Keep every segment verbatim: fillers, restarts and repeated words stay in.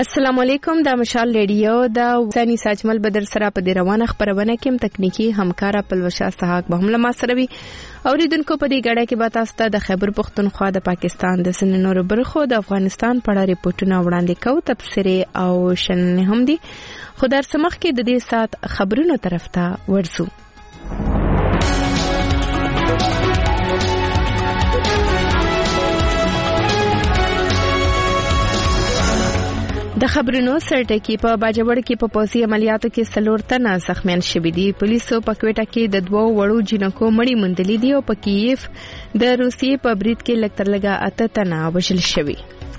السلام علیکم. دا مشال ریډیو دا ځاني ساجمل بدر سره په دې روانه خبرونه کې تکنیکی همکار پلوشا سحاق به هم لما سره وي. اوریدونکو په دې غړې کې به تاسو ته د خیبر پختونخوا د پاکستان د سن نور برخو د افغانستان په اړه ریپورتونه وړاندې کوو. تبصره او شننې هم دي. خو در سمخ کې د دې سات خبرونو طرف ته ورسو. د خبرونو سرټکی په باجوړ کې په پوسي عملیاتو کې سلور تنه زخمیان شوي دي. پولیسو په کوټه کې د دوو وړو جنکو مړی موندلې دي او په کیف د روسیې په برید کې لکتر لګا اته تنه وژل شوي.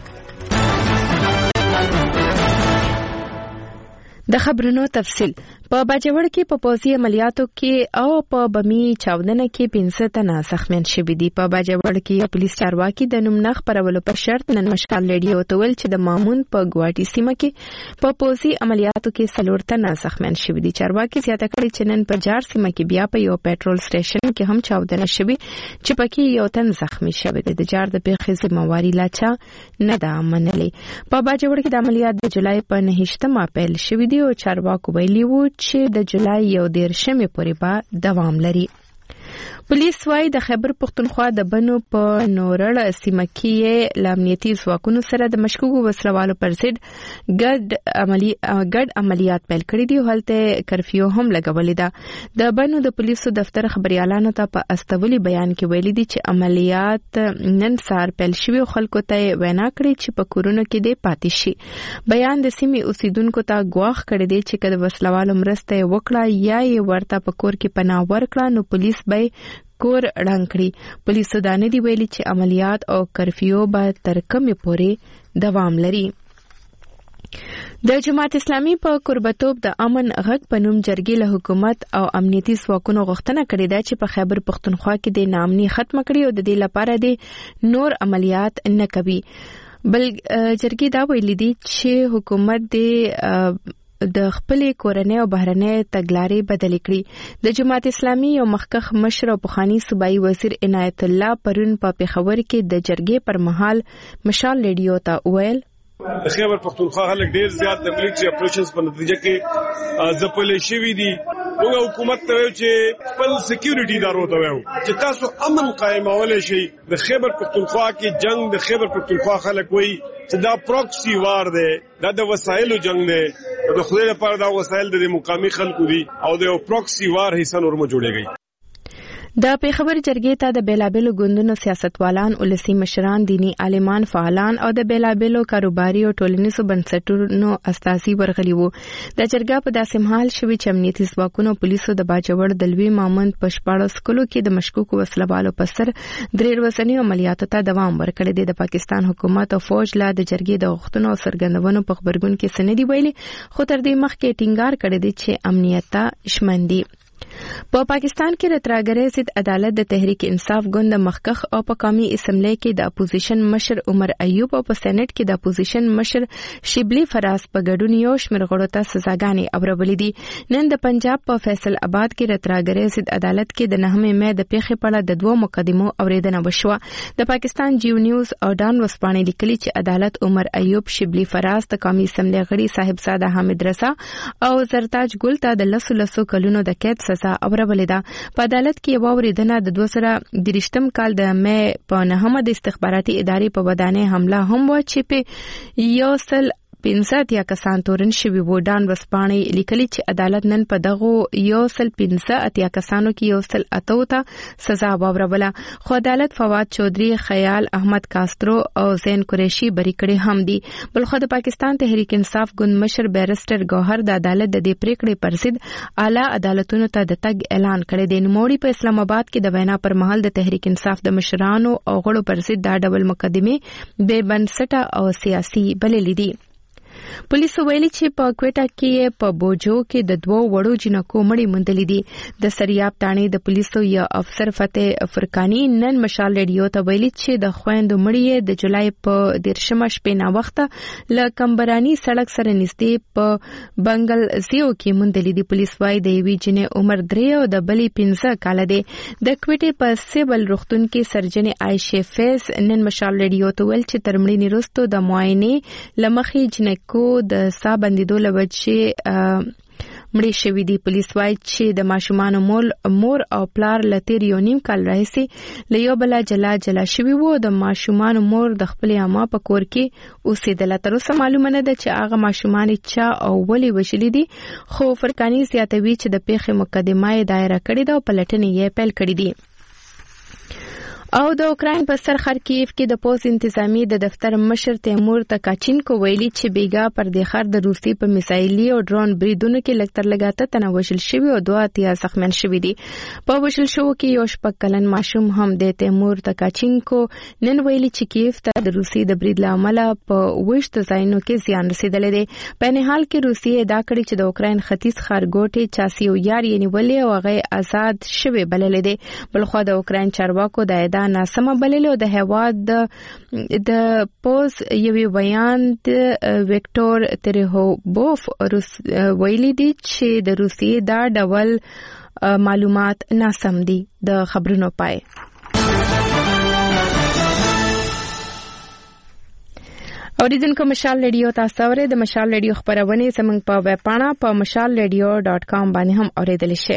د خبرونو تفصیل په باجوړ کې په پوسي عملیاتو کې او په بمی چاودنه کې پنځه تنه زخمیان شوي دي. په باجوړ کې پولیس چارواکي د نوم نخ پرولو په شرط نن مشکل ریډیو ته ویل چې د مامون په ګواټي سیمه کې په پوسي عملیاتو کې سلور تنه زخمیان شوي دي. چارواکي زیاته کړي چې نن په جار سیمه کې بیا په یو پېټرول سټیشن کې هم چاودنه شوي چې پکې یو تن زخمی شوی دی. د جار د پیښې ذمہواری لا چا نه ده منلې. په باجوړ کې د عملیات د جولای په نهشتمه پیل شوی دی او چارواکو ویلي وو چې د جولای یو دیرشمې پورې به دوام لري. پولیس وايي د خیبر پختونخوا د بنو په نورړ سیمه کې د امنیتي ځواکونو سره د مشکوکو وسلوالو پر ضد ګډ عملی ګډ عملیات پیل کړي دي. هلته کرفیو هم لګولې ده. د بنو د پولیسو دفتر خبريالانو ته په استولي بیان کې ویلي دي چې عملیات نن سار پیل شوي او خلکو ته وینا کړې چې په کورونو کې دې پاتې شي. بیان د سیمې اوسیدونکو ته ګواښ کړی دی چې کله وسلوالو مرسته وکړه یا یې ورته په کور کې پناه ورکړه نو پولیس به کور ړنګ کړي. پولیسو دا نه دی ویلي چې عملیات او کرفیو به تر کومه پورې دوام لري. د جماعت اسلامي په قربتوب د امن غږ په نوم جرګې له حکومت او امنیتي ځواکونو غوښتنه کړې ده چې په خیبر پختونخوا کې د نامني ختم کړي او د دې لپاره د نور عملیات نه کوي. بل جرګې دا ویلي دي چې حکومت د د خپل کورنۍ او بهرنۍ تګلارې بدلې کړې. د جماعت اسلامي یو مخکخ مشر او پخوانی صوبایي وزیر عنایت الله پرون په پیښور کې د جرګې پر مهال مشال ریډیو ته ویل د خیبر پختونخوا خلک ډیر زیات د ملټری اپریشنز په نتیجه کې ځپلې شوي دي. موږ حکومت ته وایو چې خپل سکیورټي ادارو ته وایو چې تاسو امن قائمول شي. د خیبر پختونخوا کې جنگ د خیبر پختونخوا خلک وایي چې دا پروکسی وار دی, دا د وسایلو جنگ دی. د خدای لپاره دا وسایل د مقامی خلکو دي او د پروکسی وار حصہ نور مو جوړیږي. د پیښور جرګې ته د بیلابلو ګوندونو سیاستوالان, ولسی مشران, دینی عالمان, فعالان او د بیلابلو کاروباري او ټولنیزو بنسټونو استازي ورغلي وو. د جرګه په داسې حال شوی چې امنیتي ځواکونو پولیسو د باجوړ د لوی مامند په شپاړس کلو کې د مشکوکو وسلوالو په سر درې ورځني عملیاتو ته دوام ورکړی دی. د پاکستان حکومت او فوج لا د جرګې د غوښتنو او څرګندونو په خبرګون کې سندې ویلي, خو تر دې مخکې ټینګار کړی دی چې امنیت ته شمن دي. په پاکستان کې د ترهګرۍ ضد عدالت د تحریک انصاف ګوند مخکخ او په قومي اسمبلی کې د اپوزیشن مشر عمر ایوب او په سېنات کې د اپوزیشن مشر شبلی فراز په ګډون یو شمېر غړو ته سزاګانې اورولې دي. نن د پنجاب په فیصل آباد کې د ترهګرۍ ضد عدالت کې د نهمې مې د پیښې په اړه د دوه مقدمو اوریدنه وشوه. د پاکستان جیو نیوز او ډان وسپانې لیکلي چې عدالت عمر ایوب, شبلی فراز, د قومي اسمبلی غړي صاحبزاده حامد رضا او زرتاج ګل ته د لسو لسو کلونو د قید سزا اورولې ده. په عدالت کې یو اوریدنه د دوه زره درشتم کال د مې په نهمه د استخباراتي ادارې په ودانۍ حمله هم و چې په یو سل پنځه اتیا کسان تورن شوي وو. ډان وسپانې لیکلي چې عدالت نن په دغه یو سل پنځه اتیا کسانو کې یو سل اتو ته سزا واوروله, خو عدالت فواد چودري, خیال احمد کاسترو او زین قریشي بری کړي هم دي. بلخو د پاکستان تحریک انصاف ګوند مشر بیرسټر ګوهر د عدالت د دې پریکړې پر ضد اعلی عدالتونو ته د تګ اعلان کړی دی. نوموړي په اسلام آباد کې د وینا پر مهال د تحریک انصاف د مشرانو او غړو پر ضد دا ډول مقدمه بے بنسټه او سیاسي بللې دي. پولیسو ویلي چې په کوټه کې په بوجو کې د دوو وړو جنکو مړی موندلې دي. د سریاب تانې د پولیسو یو افسر فتح فرقانی نن مشال ریډیو ته ویلي چې د خويندو مړی د جولای په دیرشمه شپې نا وخته ل کمبرانی سړک سره نږدې په بنگل زیو کې موندلې دي. پولیس وايي د یوې جنې عمر درې او د بلې پنځه کال دی. د کوټې په سیول روغتون کې سرجن عائشه فیض نن مشال ریډیو ته ویل چې ترمړي نرستو د معاینې لمخې جنکو د سا بندیدو لوجه مړي شوی دي. پولیس وايي چې د ماشومان مول مور او پلار لتیر یو نیم کال راځي له یو بل جلا جلا شوی وو. د ماشومان مور د خپل عامه په کور کې اوسېدله. تر اوسه معلومه نه ده چې هغه ماشومان چا او ولې وشلي دي، خو فرقانی زیاتوي چې د پیښې مقدمه یې دایره کړې ده او پلټنې یې پیل کړې دي. او د اوکراین په سر خارکیف کې د پوز انتظامی د دفتر مشر تیمور تکاچینکو ویلي چې بیګا پر د خار د روسي په میسایلي او ډرون بریدونو کې لکتر لګاته تنوشل شوی او دوه اتیا زخمیان شوی دي. په وشل شو کې یو شپږ کلن ماشوم هم د تیمور تکاچینکو نن ویلي چې کیف ته د روسي د برید لامل په وښت ځایونو کې زیان رسیدلی دی. په نه حال کې روسي ادعا کړې چې د اوکراین ختیځ خارګوټي چاسیو یار یې نیولې او هغه آزاد شوی بللې دی. بلخو د اوکراین چارواکو د اعلان ناسمه بللې او د هواد د د پوز یوې بیان د ویکټور تریهوبوف ویلي دي چې د روسیې دا ډول معلومات ناسم دي. د خبرونو پای اوریدونکو مشال ریډیو تاسو اورئ. د مشال ریډیو خبرونه زموږ په ویب پاڼه په مشال ریډیو ډاٹ کام باندې هم اوریدل شي.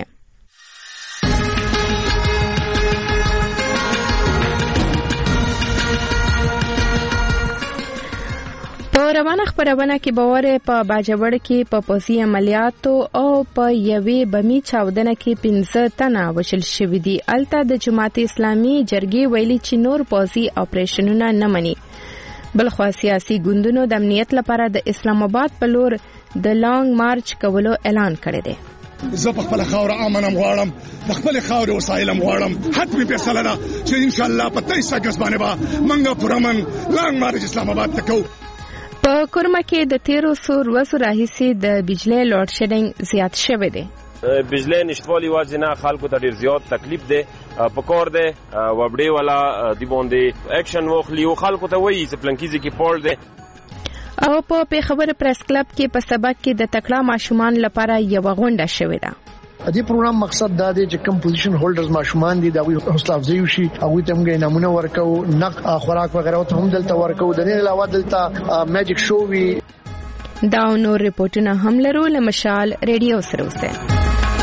روانه خبرونه کې باور په باجوړ کې په پوسی عملیاتو او په یوې بمی چاودنه کې پنځه تنه وشل شوی دي. الته د جماعت اسلامي جرګې ویلي چې نور پوسی اپریشنونه نه مني. بلخو سیاسي ګوندونو د امنیت لپاره د اسلام آباد په لور د لانګ مارچ کولو اعلان کړی دی. زه په خپل خاور امنم غواړم، د خپل خاور وسایلم غواړم. حتمی فیصله ده چې ان شاء الله په تیس اگست باندې به منګه پرمن لانګ مارچ اسلام آباد ته کوو. په کورما کې د تیرو سور وسو راهیسي د بجلی لوډ شیډینګ زیات شوی دی. بجلی نشټوالي واځنه خلکو ته ډیر زیات تکلیف دی. پکور دی وبډي والا دی باندې اکشن واخلي او خلکو ته وایي چې پلانکیزي کې پول دی. او په پیښور پریس کلب کې په سبق کې د تکړه ماشومان لپاره یو غونډه شوې ده. د دې پروګرام مقصد دا دی چې کم پوزیشن هولډرز ماشومان دي دا وی حوصله افزایی وشي او ته موږ نمونه ورکو نق خوراک وغیرہ ته هم دلته ورکو. د نه علاوه دلته میجیک شو وی دا نور ریپورتونه هم لرو. لمشال ریډیو سره اوسه.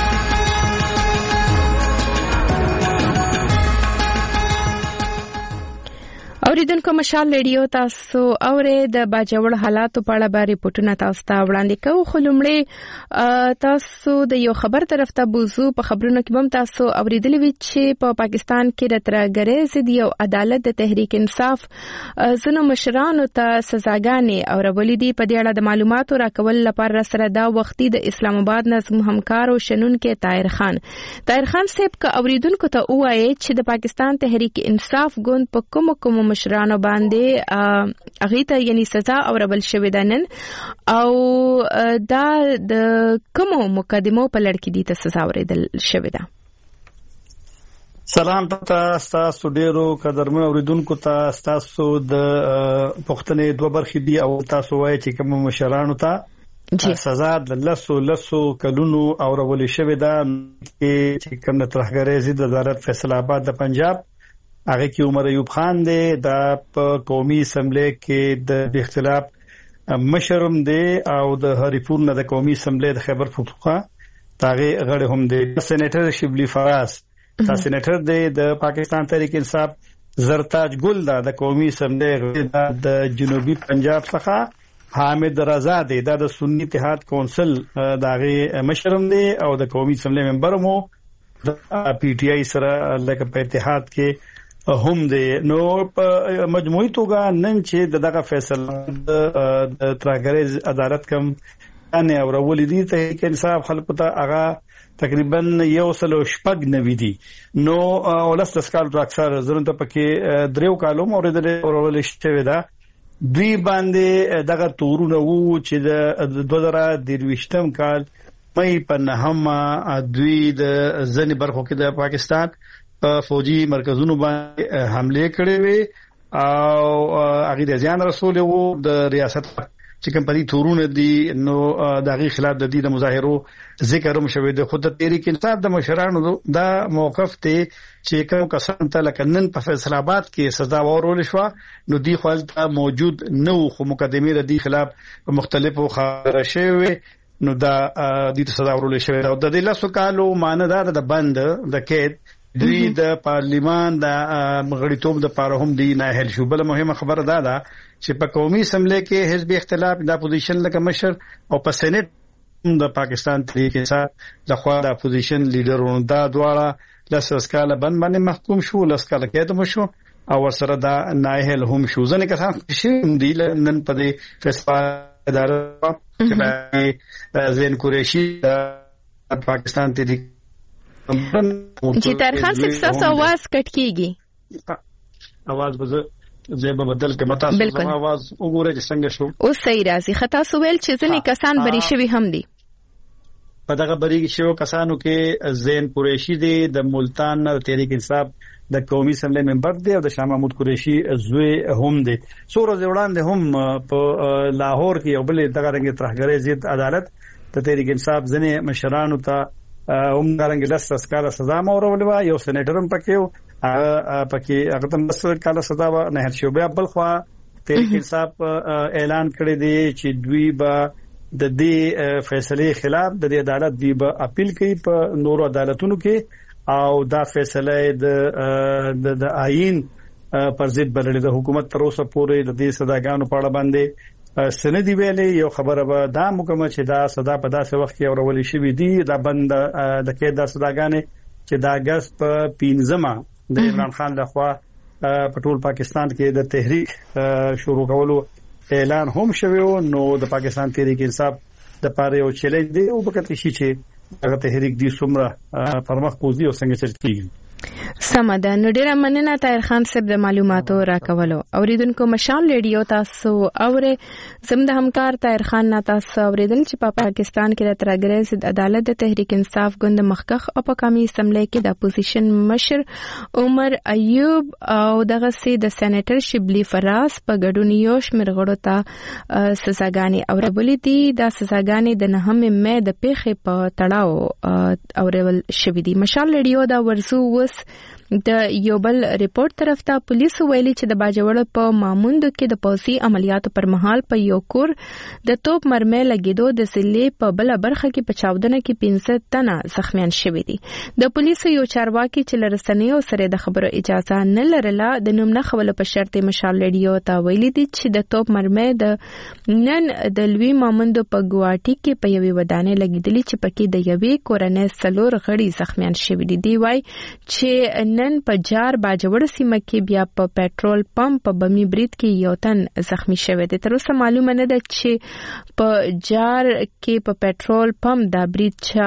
اوریدونکو مشال ریډیو تاسو اورئ. د باجوړ حالاتو په اړه به ریپورتونه تاسو ته وړاندې کوو، خو لومړی تاسو د یو خبر طرف ته بوزو. په خبرونو کې هم تاسو اوریدلی وي چې په پاکستان کې د ترهګرۍ ضد یو عدالت د تحریک انصاف ځینو مشرانو ته سزاګانې اورولې دي. په دې اړه د معلوماتو راکول لپاره سره دا وختي د اسلام آباد نه زموږ همکار او شنونکي طاهر خان طاهر خان صاحب که اوریدونکو ته وایي چې د پاکستان تحریک انصاف ګوند په کوم کوم مشرانو باندې هغه ته یعنی سزا اورول شوې ده نن، او دا د کومو مقدمو په لړ کې دي ته سزا اورېدل شوې ده؟ سلام تاسو تاسو ډیرو قدرمن اوریدونکو ته تاسو د پښتنې دوه برخې دي او تاسو وایي چې کوم مشرانو ته سزا د لسو لسو کلونو اورول شوې ده چې کوم ترهګرۍ ضد عدالت فیصله آباد د پنجاب هغه کې عمر ایوب خان دی. دا په قومي اسمبلی کې د اختلاف مشرم دی او د هریپور نه د قومي اسمبلی د خیبر پختونخوا تاغه غړي هم دی. سېنیټر شبلی فراز دا سېنیټر دی د پاکستان تحریک انصاف. زرتاج ګل دا د قومي اسمبلی غړي د جنوبي پنجاب څخه. حامد رضا دی دا د سنی اتحاد کونسل داغه مشرم دی او د قومي اسمبلی ممبر مو د پی ټ آی سره لکه په اتحاد کې هم دی. نو په مجموعي توګه نن چې دغه فیصله د ترهګرۍ عدالت کوم ان اورول دي ته انصاف خلکو ته هغه تقریبا یو سلو شپږ نوي دي. نو ولس د سکال ډاکټر زرنت پکې دریو کالو اوریدل اورول شوی دا دوی باندې دغه تورونه وو چې د دوه زره درویشتم کال مې په نهمه دوی د ځنی برخو کې د پاکستان فوجي مرکزونو باندې حمله کړې وي او هغه د ځان رسول وو د ریاست چې کوم پدې تورونه دي نو دغه خلاف د دې د مظاهرو ذکر هم شوی د خود تحریک انصاف د مشرانو دا موقف ته چې کوم کسان ته لکنن په فیصل آباد کې سزا ورول شو نو دی خپل موجود نو خو مقدمه د دې خلاف په مختلفو خبره شوی نو دا د دې سزا ورول شوی او د دې لاسو کالو ماندار د بند د کېد دوی د پارلیمان د مغړیتوب د پاره هم دی نه هل شو بل مهمه خبره دا ده چې په قومي اسمبلی کې حزب اختلاف د اپوزیشن لکه مشر او په سېنات د پاکستان تحریک انصاف د خوا د اپوزیشن لیډرونو دا دواړه لس کاله بند باندې محکوم شو لس کاله کې ته شو او سره دا ناهل هم شو ځنه کسان چې دی نن په دې فیصله اداره چې زین قریشي د پاکستان تحریک چې ترخان صاحب تاسو आवाज کټ کیږي आवाज به زه به بدل کې متا سم आवाज وګوره چې څنګه شو او صحیح راځي خطا سویل چې ځنې کسان بری شوی هم دي په دغه بری شو کسانو کې زین قریشي دی د ملتان تحریک انصاف د قومي اسمبلی ممبر دی او د شاه محمود قریشي زوی هم دی سور وړاندې هم په لاهور کې یو بل دغه رنګ ترهګری ضد عدالت د تحریک انصاف ځنې مشرانو ته هم دارنګ لس سکاله سزا مورول و یو سېنیټر هم پکې پکې هغه تم بس کاله سزا و نه هر شو بیا بل خو تحریک انصاف اعلان کړی دی چې دوی به د دې فیصله خلاف د دې عدالت دی به اپیل کوي په نورو عدالتونو کې او دا فیصله د د آئین پر ضد بلل د حکومت تر اوسه پورې د دې سزاګانو په اړه باندې سندې ویلې یو خبره به دا مکمل چې دا صدا په داسې وخت کې اورولې شوې دي دا بند د کې د صداګانې چې د اگست په پنځمه د عمران خان لخوا په ټول پاکستان کې د تحریک شروع کولو اعلان هم شوی نو د پاکستان تحریک انصاف د پاره یو چیلنج دی او په کتې شي چې هغه تحریک دی څومره پرمخ پوزي او څنګه چرتيږي سمده نو ډیره مننه طاهر خان صاحب د معلوماتو راکولو اوریدونکو مشال ریډیو تاسو اوره زم د همکار طاهر خان نه تاسو اوریدل چې په پاکستان کې د ترګری ضد عدالت د تحریک انصاف ګوند مخکخ او په قومي اسمبلی کې د اپوزیشن مشر عمر ایوب او دغه سي د سېنیټر شبلی فراس په ګډون یو شمېر غړو ته سزاګانې اورولې دي د سزاګانې د نهم مې د پیښې په تړاو اورول شوې دي مشال ریډیو دا ورزو وس د یو بل ریپورت طرف ته پولیسو ویلي چې د باجوړ په ماموندو کې د پولیسي عملیاتو پر مهال په یو کور د توپ مرمۍ لګیدو د سلې په بل برخه کې په چاودنه کې پنځه تنه زخمیان شوي دي د پولیسو یو چارواکي چې لرسنیو سره د خبرو اجازه نه لرله د نوم نه خبرو په شرط مشال ریډیو ته ویلي دي چې د توپ مرمۍ د نن د لوی ماموندو په ګواټي کې په یوې ودانۍ لګیدلې چې پکې د یوې کورنۍ څلور غړي زخمیان شوي دي دی وايي چې نن په جار باجوړ سیمه کې بیا په پېټرول پمپ په بمی برید کې یو تن زخمی شوی دی تر اوسه معلومه نه ده چې په جار کې په پېټرول پمپ دا برید چا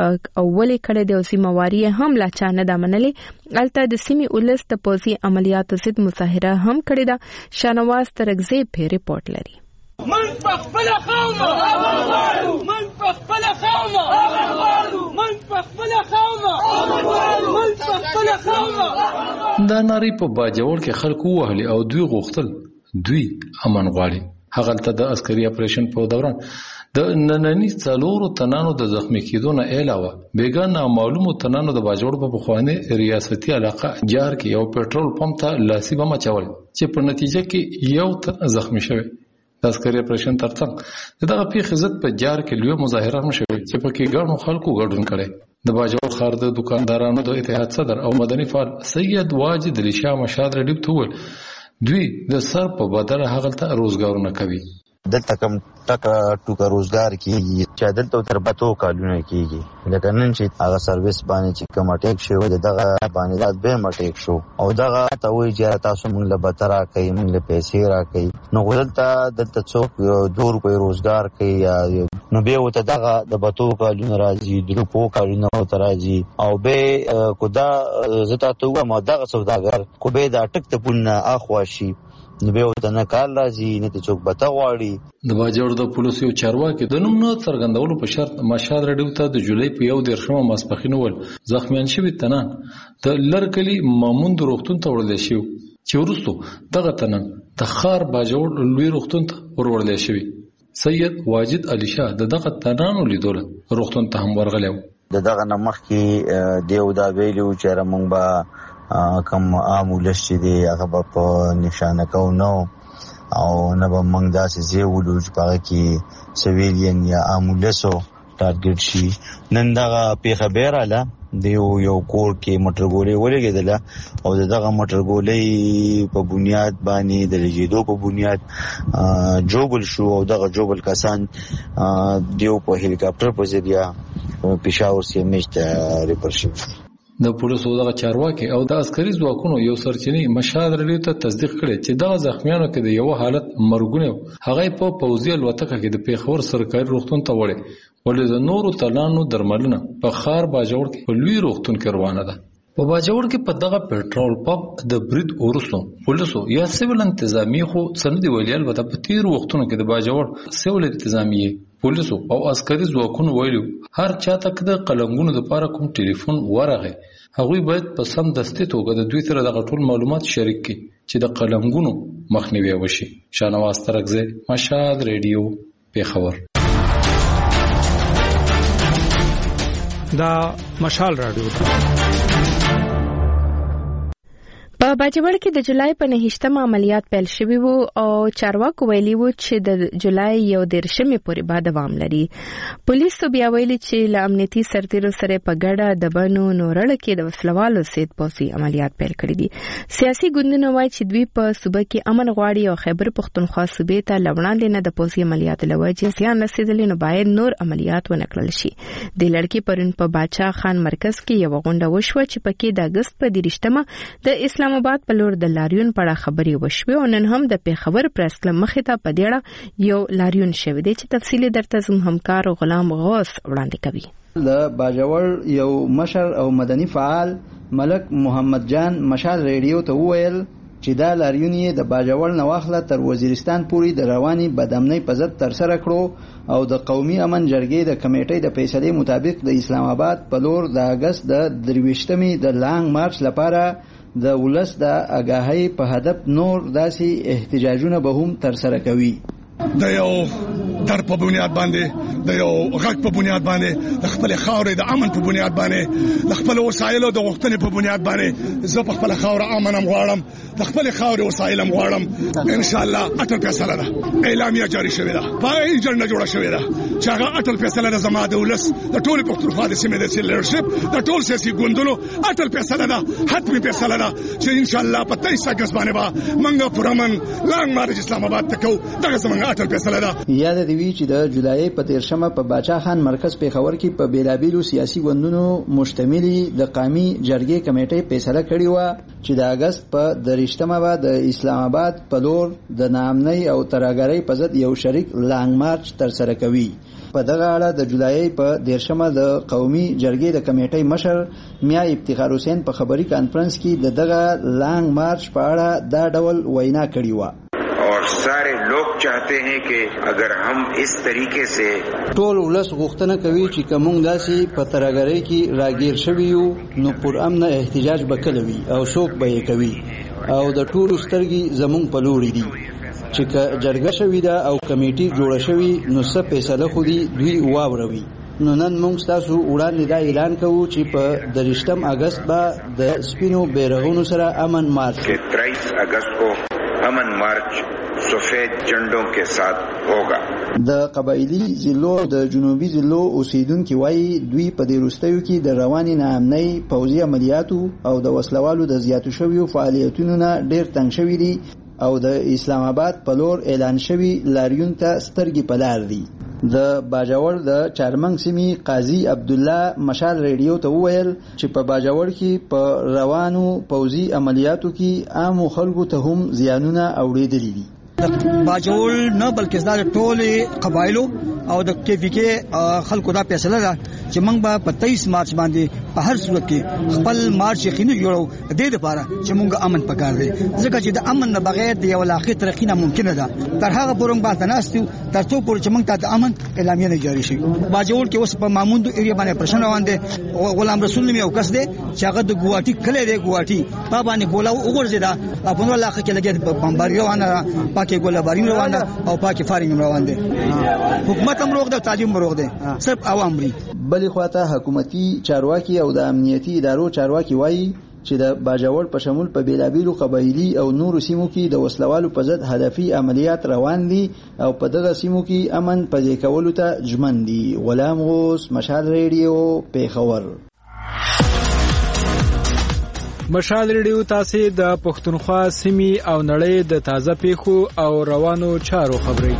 اولې کړی دی او سیمواري هم لا چا نه ده منلې الته د سیمې ولس د پوځي عملیاتو ضد مظاهره هم کړې ده شانواز ترغزی په ریپورت لري من پخپل خاومه اغوالو من پخپل خاومه اغوالو من پخپل خاومه من پخپل خاومه دا ناری په باجوړ کې خلکو وهلي او دوی غوښتل دوی امن غواړي هغه ته د عسکري اپریشن په دوران د نننی څلورو تنانو د زخمی کېدو نه علاوه بیګانه معلومو تنانو د باجوړ په خواني ریاستي علاقه جار کې یو پېټرول پمپ ته لاسي بم چول چې په نتیجه کې یو تن زخمی شوی د عسکري اپریشن ترڅنګ دغه پیښه ضد په جار کې لوی مظاهره هم شوه چې پکې ګڼو خلکو ګډون کړي د باجوړ ښار د دکاندارانو د اتحاد صدر او مدني فعال سید واجد علي شاه مشاد ریډیو ته وویل دوی د سر په بدل هغه ته روزګارونه کوي دلته کوم ټکا ټوکا روزګار کیږي چې دلته تر باتو کالونه کیږي لکه نن چې هغه سرویس باندې چې کوم اٹیک شوی دغه باندې د به اٹیک شو او دغه ته وی چې تاسو موږ له بترا کوي موږ له پیسې را کوي نو دلته دلته څوک دور کوي روزګار کوي یا نو به وته دغه د باتو کالونه راځي د په کالونه وته راځي او به کودا زتا ته ما دغه سوداګر کو به د اٹک ته پونه اخواشي نو به وته نه کار راځي نه ته څوک بتا غواړي د باجوړ د پولیسو چارواکي د نوم نه څرګندولو په شرط مشاد ریډیو ته د جولای په یو دیرشمه ماسپخین ول زخمیان شوي تنان د لرکلی ماموند روغتون ته وړل شي چې ورستو دغه تنان د خار باجوړ لوی روغتون ته ورول شي سید واجد علي شاه د دغه تنانو لیدل روغتون ته هم ورغلی و. د دغه نمخ کې دیو دا ویلو چې موږ به کوم عامولش چې دی هغه په نشانه کو نو او نه به موږ داسې زی ولو چې هغه کې سویلین یا عامولسو ټارګټ شي. نن دغه پیښه بیراله دیو یو کور کې موټرګولې ولګېدله او دغه موټرګولې په بنیاد باندې د لګېدو په بنیاد جوبل شو او دغه جوبل کسان دیو په هلیکاپټر په ذریعه پېښور سیمې ته ریپر شوي. د پولیسو دغه چارواکي او د عسکري ځواکونو یو سرچینی مشهد رادیو ته تصدیق کړي چې دغه زخمیانو کې د یو حالت مرګونه هغه په پوځي الوتکه کې د پیښور سرکاري روغتون ته وړي ولې د نورو تلانو درملنه په خار باجوړ کې په لوی روغتون کې روانه ده. په باجوړ کې په دغه پېټرول پمپ د برید اورسو پولیسو یا سیول انتظامی خو سندې ویل وته په تیر وختونو کې د باجوړ سیول انتظامی پولیسو او عسکري ځواکونو ویلو هر چاته کې د قلنګونو لپاره کوم ټلیفون ورغی هغوی باید په سم دستي توګه د دوی سره د ټول معلومات شریک کړي چې د قلنګونو مخنیوي وشي. شاهنواز ترکزی، مشهد ریډیو، پیښور. دا مشال رادیو په باجوړ کې د جولای په نهشتمه عملیات پیل شوي وو او چارواکو ویلي وو چې د جولای یو دیرشمې پورې به دوام لري. پولیسو بیا ویلي چې له امنیتي سرتیرو سره په ګډه د بنو نورړ کې د وسلوالو سید پوسي عملیات پیل کړي دي. سیاسي ګوندونه وایي چې دوی په صوبه کې امن غواړي او خیبر پښتونخوا صوبې ته لوړاندې نه د پوسي عملیات لوجه زیان رسیدلې نو باید نور عملیات ونکړل شي. د لړکی پرون په باچا خان مرکز کې یو غونډه وشوه چې پکې د اگست په دیرشتمه د اسلام آباد په لور د لاریون په اړه خبرې وشوې او نن هم د پیښور پریس کلب مخې ته په دیړه یو لاریون شوی دی چې تفصیل درته زموږ همکار غلام غوث وړاندې کوي. د باجوړ یو مشر او مدني فعال ملک محمد جان مشال ریډیو ته وویل چې دا لاریون یې د باجوړ نه واخله تر وزیرستان پورې د رواني بدامنۍ په ضد ترسره کړو او د قومي امن جرګې د کمیټې د فیصلې مطابق د اسلام آباد په لور د اگست د درویشتمې د لانګ مارچ لپاره د ولس د آگاهۍ په هدف نور داسې احتجاجونه به هم ترسره کوي. د یو در په بنیاد باندې د یو غږ په بنیاد باندې د خپل خاورې د امن په بنیاد باندې د خپل وسایلو د غوښتنې په بنیاد باندې زه په خپل خاورې امن هم غواړم د خپل خاورې وسایل هم غواړم. ان شاء الله اټل فیصله ده اعلامیه جاری شوې ده په ایجنډا جوړه شوې ده چې هغه اټل فیصله ده زما د ولس د ټول پښتونخوا د سیمې د لیډرشپ د ټول سیاسي ګوندونو اټل فیصله ده حتمي فیصله ده چې ان شاء الله په تیس اگست باندې به منګه پرمن لانګ مارچ اسلام آباد ته کو دغه زمونږ اټل فیصله ده. یاد دی وی چې د جولای په دیرشمه په باچا خان مرکز پیښور کې په بیلابیلو سیاسي ګوندونو مشتملي د قومي جرګې کمیټې فیصله کړې و چې د اگست په دریشتمه به د اسلام آباد په لور د ناامنۍ او ترهګرۍ په ضد یو شریک لانګ مارچ ترسره کوي. په دغه اړه د جولای په دیرشمه د قومي جرګې د کمیټې مشر میا افتخار حسین په خبري کانفرنس کې د دغه لانګ مارچ په اړه دا ډول وینا کړې و. और सारे लोग चाहते हैं कि अगर हम इस तरीके से ټول ولس غوښتنه کوي چې کوم داسې په ترهګرۍ کې راګیر شوی یو نو پر امن احتجاج وکړوي او شوق به کوي او د ټول سترګي زمون په لوري دي چې جرګه شوی دا او کمیټي جوړه شوی نو څه فیصله خو دی دوی واوروي. نو نن موږ تاسو وړاندې دا اعلان کوو چې په دریشتم اگست به د سپینو بیرغونو سره امن مارچ तेईस अगस्त को अमन मार्च सफेद झंडों के साथ होगा. د قبایلی ضلعو د جنوبي ضلعو اوسیدونکو وایي دوی په دې وروستیو کې د رواني ناامنۍ پوځي عملیاتو او د وسلوالو د زیاتو شویو فعالیتونو نه ډیر تنګ شوي دي او د اسلام آباد په لور اعلان شوی لاریون ته سترګې په لار دي. د باجوړ د چارمنګ سیمې قاضي عبد الله مشال ریډیو ته وویل چې په باجوړ کې په روانو پوځي عملیاتو کې عام خلکو ته هم زیانونه اوریدلي دي. باجوړ نه بلکې د ټول قبایلو او د کې فکر خلکو دا فیصله ده چې موږ به په तेईस مارچ باندې په هر صورت کې خپل مارچ یقیني جوړو د دې لپاره چې موږ امن پکار دی ځکه چې د امن نه بغیر د یو لاخي ترقی نه ممکن ده تر هغه پورې موږ باندې ناستو تر څو پورې چې موږ ته د امن اعلامیه نه جاری شي باجوړ کې اوس په ماموندو ایریا باندې پرشن روان دي غلام رسول نوم یو کس دی چې هغه د ګواټي کله دی ګواټي په باندې ګولا وګرځیدا په پنځه لاخ کې لګي بمباری روانه پاکي ګولا باری روانه او پاکي فارینګ روان دي حکومت هم روغ ده تعلیم هم روغ ده صرف عوام لري بلې خواته حکومتي چارواکي او د امنیتي ادارو چارواکي وایي چې د باجوړ په شمول په بیلابیلو قبایلی او نورو سیمو کې د وسلوالو په ضد هدفي عملیات روان دي او په دغه سیمو کې امن پدې کولو ته ژمن دي. غلام غوث، مشال ریډیو، پیښور. مشال ریډیو تاسو د پښتونخوا سیمې او نړۍ د تازه پیښو او روانو چارو خبري.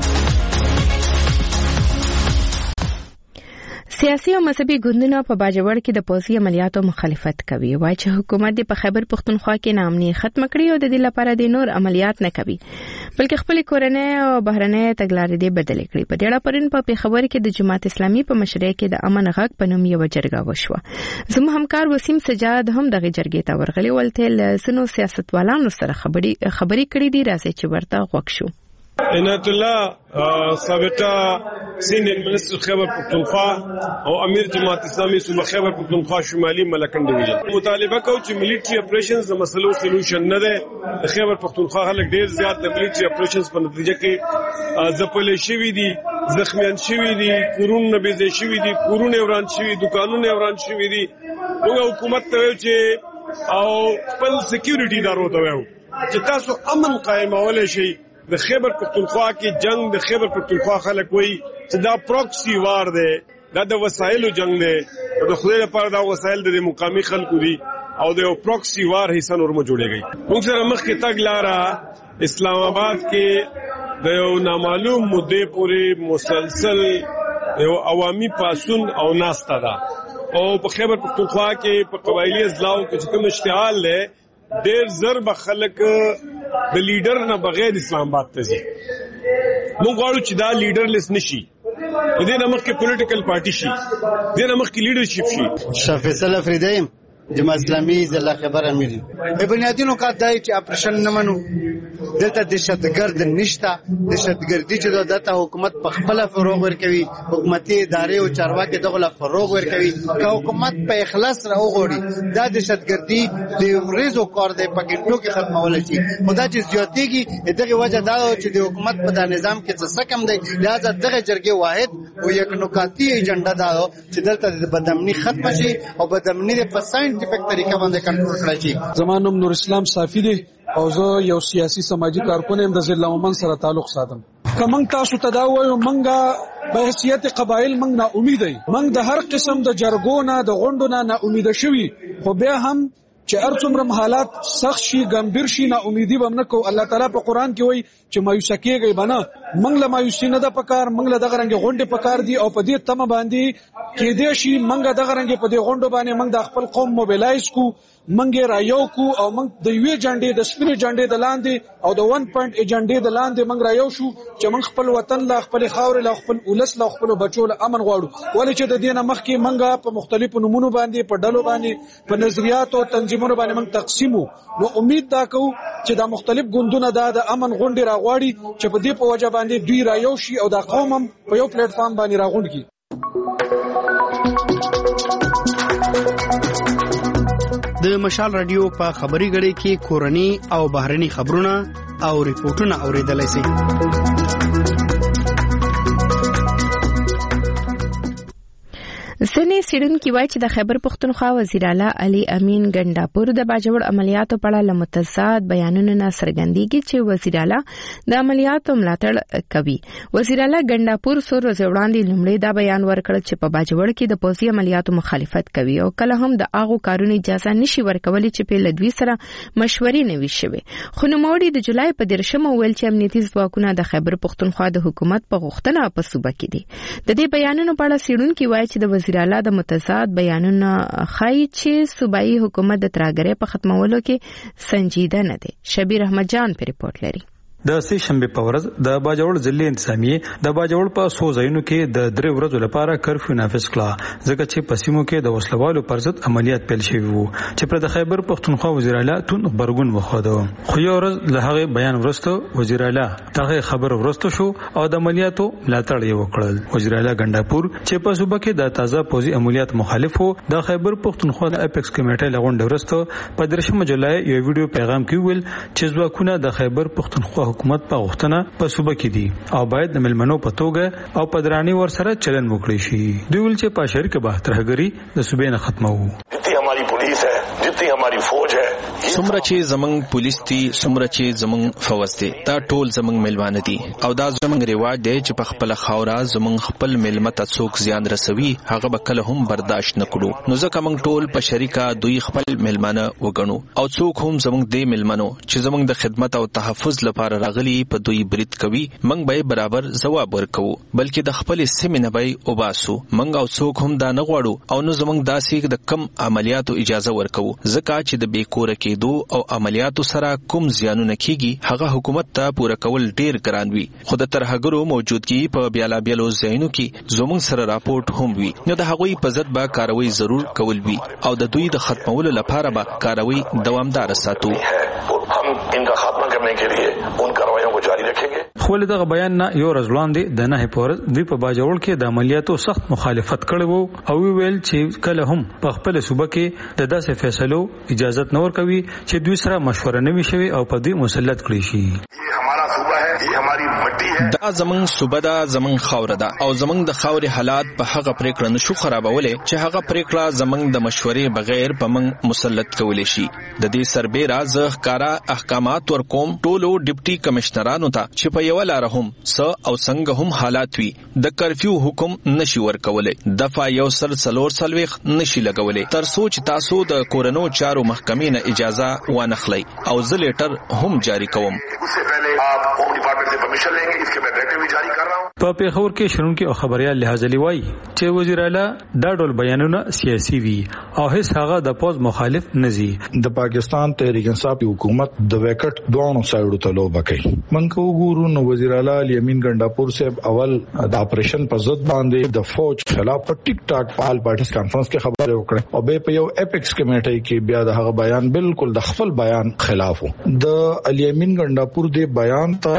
سیاسي او مذهبي ګوندونه په باجوړ کې د پوځي عملیاتو مخالفت کوي. وايي چې حکومت په خیبر پښتونخوا کې ناامني ختم کړي او د دې لپاره د نور عملیات نه کوي بلکې خپل کورنۍ او بهرنۍ تګلارې دې بدل کړي. په دې اړه پرین په خبر کې د جماعت اسلامي په مشرۍ کې د امن غږ په نوم یو جرګه وشوه. زموږ همکار وسیم سجاد هم دغه جرګې ته ورغلی ولته سنو سیاستوالانو سره خبري خبري کړې دي راځي چې ورته غوښ شو. عنایت الله سابقه سینئر منسٹر خیبر پختونخوا او امیر جماعت اسلامی صوبہ خیبر پختونخوا شمالی ملکن ډیویژن مطالبه کوي چې ملټری اپریشنز د مسلو سولوشن نه ده. د خیبر پختونخوا خلک ډیر زیات د ملټری اپریشنز په نتیجه کې ځپل شوي دي، زخمیان شوي دي، کورونه بېځای شوي دي، کورونه وران شوي، دکانونه وران شوي دي. موږ حکومت ته وایو چې او خپل سکیورټي ادارو ته وایو چې تاسو امن قائمولی شئ. د خیبر پختونخوا کې جنگ د خیبر پختونخوا خلک وایي چې دا پروکسی وار دی، دا د وسایلو جنگ دی. د خدای لپاره دا وسایل د مقامی خلکو دي او د پروکسی وار حصہ نور مو جوړیږي. موږ سره مخکې تګ لاره اسلام آباد کې د یو نامعلوم مدې پورې مسلسل یو عوامي پاسون او ناسته ده او په خیبر پختونخوا کې په قبایلی اضلاعو کې کوم اشتعال دی ډیر ضرب خلک د لیډر نه بغیر اسلام آباد ته ځي. موږ غواړو چې دا لیډر لیس نشي، د دې نمخ کې پولیټیکل پارټي شي، د دې نمخ کې لیډرشپ شي. شاه فیصل افریدی جماعت اسلامي ضلع خیبر امیر په بنیادی نقاط دای چې اپریشن نه منو دلته دهشتګرد نشته. دهشتګردي چې دلته حکومت په خپل فروغ ورکوي، حکومتي ادارې او چارواکي دغه فروغ ورکوي. که حکومت په اخلاص راوغوري دا دهشتګردي د ورځو کار دی په ګڼو کې ختمول شي. خدا چې زیاتېږي دغه وجه دا چې د حکومت په د نظام کې څه کم دی. لہذا دغه جرګې واحد او یک نقاطي ایجنډا دا چې دلته د بدامني ختم شي او بدامني په ساينټیفیک طریقه باندې کنټرول کړی شي. زمانوم نور اسلام صافی دی او زه یو سیاسي سماجی کارکون يم د ضلع عمان سره تعلق ساتم. کمنګ تاسو تداوی منګه په حیثیت قبایل منګ نه امید دی، منګ د هر قسم د جرګونه د غونډو نه امید شوي، خو بیا هم چې ارڅومره حالات سخت شي ګمبیر شي نه امیدي بم نه کو. الله تعالی په قران کې وایي چې مایوس کېږي بنا منګ له مایوسی نه د پکار منګ له دغه رنګ غونډه پکار دي او په دې تم باندې کې دې شي منګ دغه رنګ په دې غونډو باندې منګ د خپل قوم موبیلایز کو، منګ رایو کو او منګ د یوې جنډې د سپینې جنډې د لاندې او د ون پوینټ ایجنډې د لاندې منګ رایو شو چې منګ خپل وطن لا خپل خاور لا خپل ولس لا خپل بچو له امن غواړو. ولې چې د دې نه مخکې منګ په مختلفو نمونو باندې په ډلو باندې په نظریات او تنظیمونو باندې منګ تقسیمو. نو امید دا کوو چې دا مختلف ګوندونه د امن غونډې راغواړي چې په دې په وجه باندې دوی رایو شي او دا قوم هم په یو پلیټ فارم باندې راغونډ کی. د مشال رادیو په خبري غړي کې کورني او بهرني خبرونه او ریپورتونه اوریدلای شئ. ځینې څېړونکي وایي چې د خیبر پښتونخوا وزیر اعلی علي امین ګنډاپور د باجوړ عملیاتو په اړه متضاد بیانونه نه څرګندېږي چې وزیر اعلی د عملیاتو ملاتړ کوي. وزیر اعلی ګنډاپور څو ورځې وړاندې لومړی دا بیان ورکړ چې په باجوړ کې د پوځي عملیاتو مخالفت کوي او کله هم د هغو کارونو اجازه نشي ورکولی چې په لدوی سره مشورې نه وي شوې. خو نوموړي د جولای په دیرشمه ویل چې امنیتي ځواکونه د خیبر پښتونخوا د حکومت په غوښتنه په صوبه کې دي. د دې بیانونو په اړه څېړونکي وایي چې د وزیر اعلی د متضاد بیانونه ښایي چې صوبایي حکومت د ترهګرۍ په ختمولو کې سنجیده نه دی. شبیر احمد جان په ریپورت لري. د سې شنبه په ورځ د باجوړ ضلع انتظامیه د باجوړ په څو ځایونو کې د درې ورځو لپاره کرفیو نافذ کړه ځکه چې په سیمو کې د وسلوالو پر ضد عملیات پیل شوي وو چې پر د خیبر پښتونخوا وزیر اعلی تون خبرګون وخوده. خو یو ورځ له هغه بیان وروسته وزیر اعلی دغه خبر وروسته شو او د عملیاتو ملاتړ یې وکړل. وزیر اعلی ګنداپور چې په صوبه کې د تازه پوځي عملیات مخالف وو د خیبر پښتونخوا د اپیکس کمیټې لغونډه وروسته په درشمه جولای یو ویډیو پیغام کې ویل چې ځواکونه د خیبر پښتونخوا حکومت په غوښتنه په صوبه کې دي او باید د ملمنو په توګه او په دراني ور سره چلن وکړي شي. دوی ول چې په شهر کې به ترهګری د صوبې نه ختمو. جتنی हमारी पुलिस है, जितनी हमारी फौज है, څومره چې زمنګ پولیس دي څومره چې زمنګ فوج دي دا ټول زمنګ ملوانه دي او دا زمنګ ریواج دی چې په خپل خاورا زمنګ خپل ملمت څوک زیان رسوي هغه به کله هم برداشت نکړو. نو ځکه موږ ټول په شریکه دوی خپل ملمانه وګڼو او څوک هم زمنګ دی ملمنو چې زمنګ د خدمت او تحفظ لپاره راغلي په دوی برید کوي موږ به برابر جواب ورکو بلکې د خپل سیمې نه به وباسو. موږ او څوک هم دا نه غواړو او نو زمنګ داسې د کم عملیاتو اجازه ورکو ځکه چې د بیکوره کې دو او عملیاتو سره کوم زیانونه کیږي هغه حکومت ته پوره کول ډیر ګران وي. خو د ترهګرو موجودګي په بیالا بیلو ځایونو کې زموږ سره راپورټ هم وي نو د هغوی په ضد به کاروي ضرور کول وي او د دوی د ختمولو لپاره به کاروي دوامدار ساتو. हम इनका खात्मा करने के लिए उन कार्रवाइयों को जारी रखेंगे. خو له دغه بیان نه یو ورځ وړاندې د نه پورز دوی په باجوړ کې د عملیاتو سخت مخالفت کړی وو او ویل چې کله هم په خپل صوبه کې د داسې فیصلو اجازه نه ورکوي چې دوی سره مشوره نه وي شوی او په دې مسلط کړی شي. دا زمنګ صوبه دا زمنګ خاور ده او زمنګ د خاوري حالات په هغه پریکړه نشو خرابولې چې هغه پریکړه زمنګ د مشورې بغیر په منګ مسلط کولې شي. د دې سربېره زه ښکارا احکامات ورکوم ټولو ډیپټي کمشنرانو ته چې په یو لار هم س او څنګه هم حالات وي د کرفیو حکم نشي ورکولې دفعه یو سل سلور سلويخ نشي لګولې تر سوچ تاسو د کورونو چارو محکمې نه اجازه وانخلي او زه لیټر هم جاری کوم. په پیښور کې شرونکي او خبريال لحاظ لوي چې وزیر اعلی دا ډول بیانونه سیاسي وي او هیڅ هغه د پوز مخالف نزي. د پاکستان تحریک انصاف حکومت د وکټ دوه سایډو ته لوبه کوي. منکو ګورو نو وزیر اعلی الیمین ګنداپور صاحب اول د اپریشن په ضد باندې د فوج خلاف په ټیک ټاک پال پارټیز کانفرنس کې خبره وکړه او به په یو اپیکس کمیټې کې بیا د هغه بیان بالکل د خپل بیان خلاف وو. د الیمین ګنداپور دی بیان ته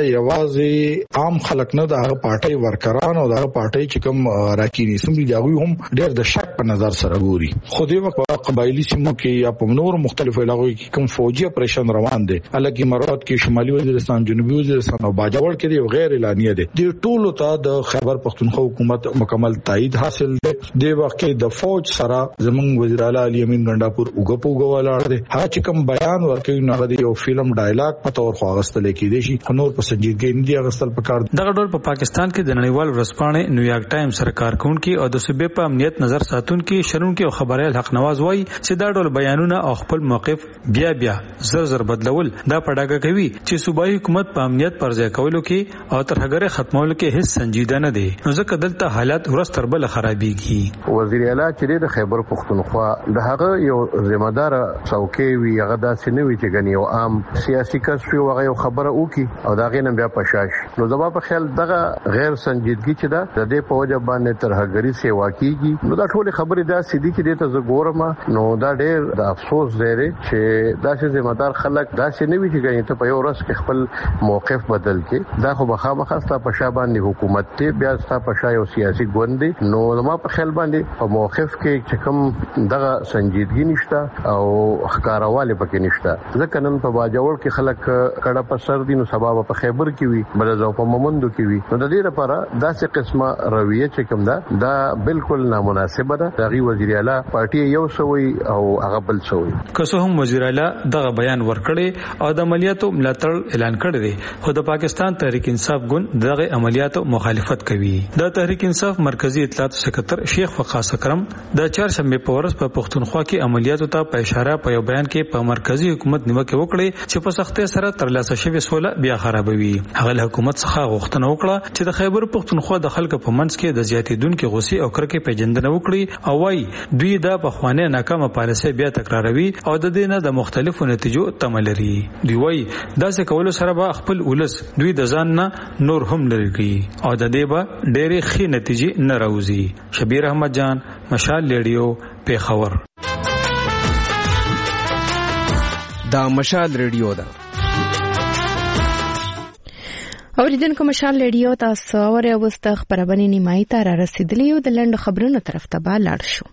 یوازې عام خلک نه د هغه پارټي ورکران او د هغه پارټي چې کوم راکینی سمري داوی هم ډېر د شک په نظر سره ګوري. خو دې وخت قبایلی سیمو کې یا په نور مختلفو علاقو کې کوم فوجي اپریشن روان دي الګي مراد کې شمالي وزیرستان جنوبي وزیرستان او باجوړ کې دی غیر اعلانیه دي د ټولو ته د خیبر پختونخوا حکومت مکمل تایید حاصل دی. د وخت کې د فوج سره زمونږ وزیر اعلی الیمین ګنداپور وګپو غواړل دي هغه چې کوم بیان ورکوي نو د یو فلم ډایلاګ په تور خو غستل کېدی شي نور په سنجیدګۍ نه دی غستل پکار. دغه ډول په پاکستان کې د نړیوال ورځپاڼې نیویارک ټایمز سره کارکونکي او د صوبې په امنیت نظر ساتونکي شرونکي او خبريال حق نواز وایي چې دا ډول بیانونه او خپل موقف بیا بیا زر زر بدلول دا پډاګه کوي چې صوبایي حکومت په امنیت پر ځای کولو کې او ترهګر ختمولو کې هیڅ سنجیده نه دي نو ځکه دلته حالات ورس تر بل خرابېږي. وزیر اعلی چې د خیبر پختونخوا د هغه یو ذمہ دار څوکۍ وی هغه داسې نه وی چې غنی او عام سیاسي کس وی هغه یو خبره وکي او دا غینم بیا پښاش نو زما په خیال دغه غیر سنجیدګي چې دا د دې په وجه باندې ترهګری سیوا کیږي نو دا ټول خبرې دا سیدی چې دې ته زګورم نو دا ډېر د افسوس دی چې داسې ذمہ دار خلک داسې نه وي چې غنی ته په یو ورځ کې خپل موقف بدل کې دا خو بخامخ ستا په شا باندې حکومت ته بیا ستا په شا یو سیاسي ګوند دی نو زما په خیال باندې په موقف کې چې کوم دغه سنجیدګي نشته او ښکارواله پکې نشته ځکه نن په باجوړ کې خلک کړه په سر دي نو سبب په خیبر کې وي بلځو په مومندو کې وي نو د دې لپاره داسې قسمه رویه چې کوم ده دا بالکل نامناسبه ده. دغه وزیر اعلی پارټي یو سوی او هغه بل سوی که څه هم وزیر اعلی دغه بیان ورکړي او د عملیاتو ملاتړ اعلان کړی دی خو د پاکستان تحریک انصاف ګوند دغه عملیاتو مخالفت کوي. د تحریک انصاف مرکزی اطلاعات سکرټر شیخ وقاص اکرم د چهارشنبه په ورځ په پښتونخوا کې عملیاتو ته په اشاره په یو بیان کې په مرکزی حکومت نیوکه وکړه چې په سختۍ سره ترلاسه شوی سوله بیا خرابوي. هغه حکومت څخه غوښتنه وکړه چې د خیبر پښتونخوا د خلکو په منځ کې د زیاتیدونکو غوسې او کرکې پیژندنه وکړي او وايي دوی د پخوانۍ ناکامه پالیسي بیا تکراروي او د دې نه د مختلفو نتیجو تمه لري. دوی وايي داسې کولو سره به خپل ولس دوی د ځان نه نور هم لري او د دې به ډېرې ښې نتیجې نه راوځي. شبیر احمد جان، مشال ریډیو، پیښور. دا مشال ریډیو ده. اوریدونکو مشال ریډیو تاسو اورئ اوس د خبرونه نیمایي ته را رسیدلی او د لنډو خبرونو طرف ته به لاړ شو.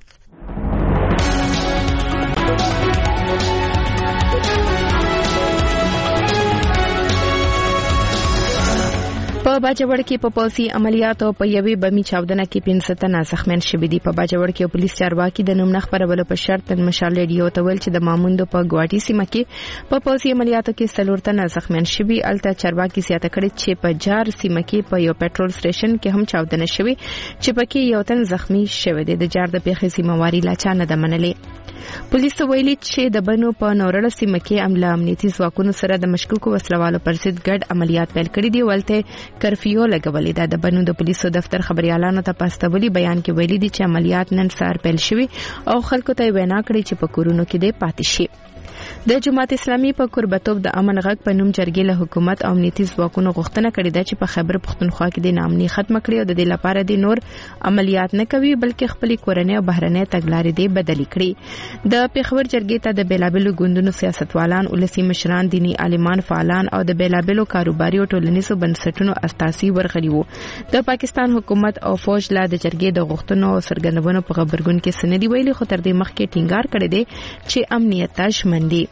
په باجوړ کې په پولیسي عملیاتو په یوې بمي چاودنه کې پنځه تنه زخمیان شوي دي. په باجوړ کې پولیس چارواکي د نوم نه خبرولو په شرط مشال ریډیو ته ویل چې د ماموندو په ګواټي سیمه کې په پولیسي عملیاتو کې څلور تنه زخمیان شوي. الته چارواکي زیاته کړې چې په جار سیمه کې په یو پټرول سټیشن کې هم چاودنه شوي چې پکې یو تن زخمی شوی دی. د جار د پیښې سیمواري لا چا نه ده منلې. پولیس ویلي چې د بنو په نورړه سیمه کې عمله امنیتي ځواکونو سره د مشکوکو وسلوالو پر ضد ګډ عملیات پیل کړي دي. ولته کرفیو لګولې ده. د بنو د پولیسو دفتر خبريالانو ته پاستولي بیان کې ویلي دي چې عملیات نن سهار پیل شوي او خلکو ته وینا کړې چې په کورونو کې دې پاتې شي. د جماعت اسلامي په قربتوب د امن غږ په نوم جرګې له حکومت او امنیتي ځواکونو غوښتنه کړې ده چې په خیبر پښتونخوا کې د ناامني ختم کړي او د دې لپاره د نور عملیات نه کوي بلکې خپل کورنۍ او بهرنۍ تګلارې دې بدلې کړي. د پیښور جرګې ته د بیلابلو ګوندونو سیاستوالان، ولسي مشران، دینی عالمان، فعالان او د بیلابلو کاروباري او ټولنیزو بنسټونو استازي ورغلي وو. د پاکستان حکومت او فوج لا د جرګې د غوښتنو او څرګندونو په خبرګون کې سندې ویلي خو تر دې مخکې ټینګار کړی دی چې امنیت ته ژمن دي.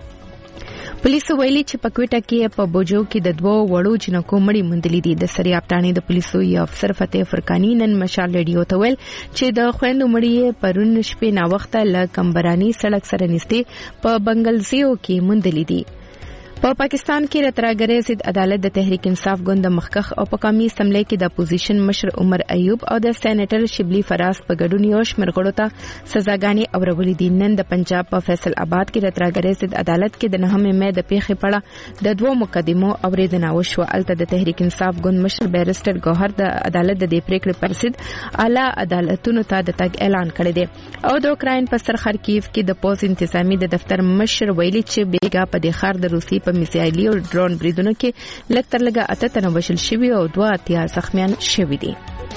پولیس ویلي چې په کوټه کې په بوجو کې د دوو وړو جنکو مړي موندلي دي. د سریاب ټانې د پولیسو یو افسر فتح فرقانی نن مشال ریډیو ته ویل چې د خويندو مړي پرون شپې نا وخته ل کمبرانی سړک سره نږدې په بنگلزیو کې موندلي دي. په پاکستان کې رتراګرې ضد عدالت د تحریک انصاف ګوند مخکخ او په قومي اسمبلی کې د اپوزیشن مشر عمر ایوب او د سېنیټر شبلی فراز په ګډون یو شمېر غړو ته سزاګانې اورولې دي. نن د پنجاب په فیصل آباد کې رتراګرې ضد عدالت کې د نهمې مې د پیښې پړه د دوه مقدمو اوریدنه وشوه. الته د تحریک انصاف ګوند مشر بیرسټر ګوهر د عدالت د دې پریکړې پر ضد اعلی عدالتونو ته د تګ اعلان کړی دی او د اوکراین په سر خارکیف کې د پوز انتظامی د دفتر مشر ویلي چې بیګا په دې خار د روسي میزایلي او ډرون بریدونو کې لږ تر لږه اته تنه وژل شوي او دوه اتیا زخمیان شوي دي.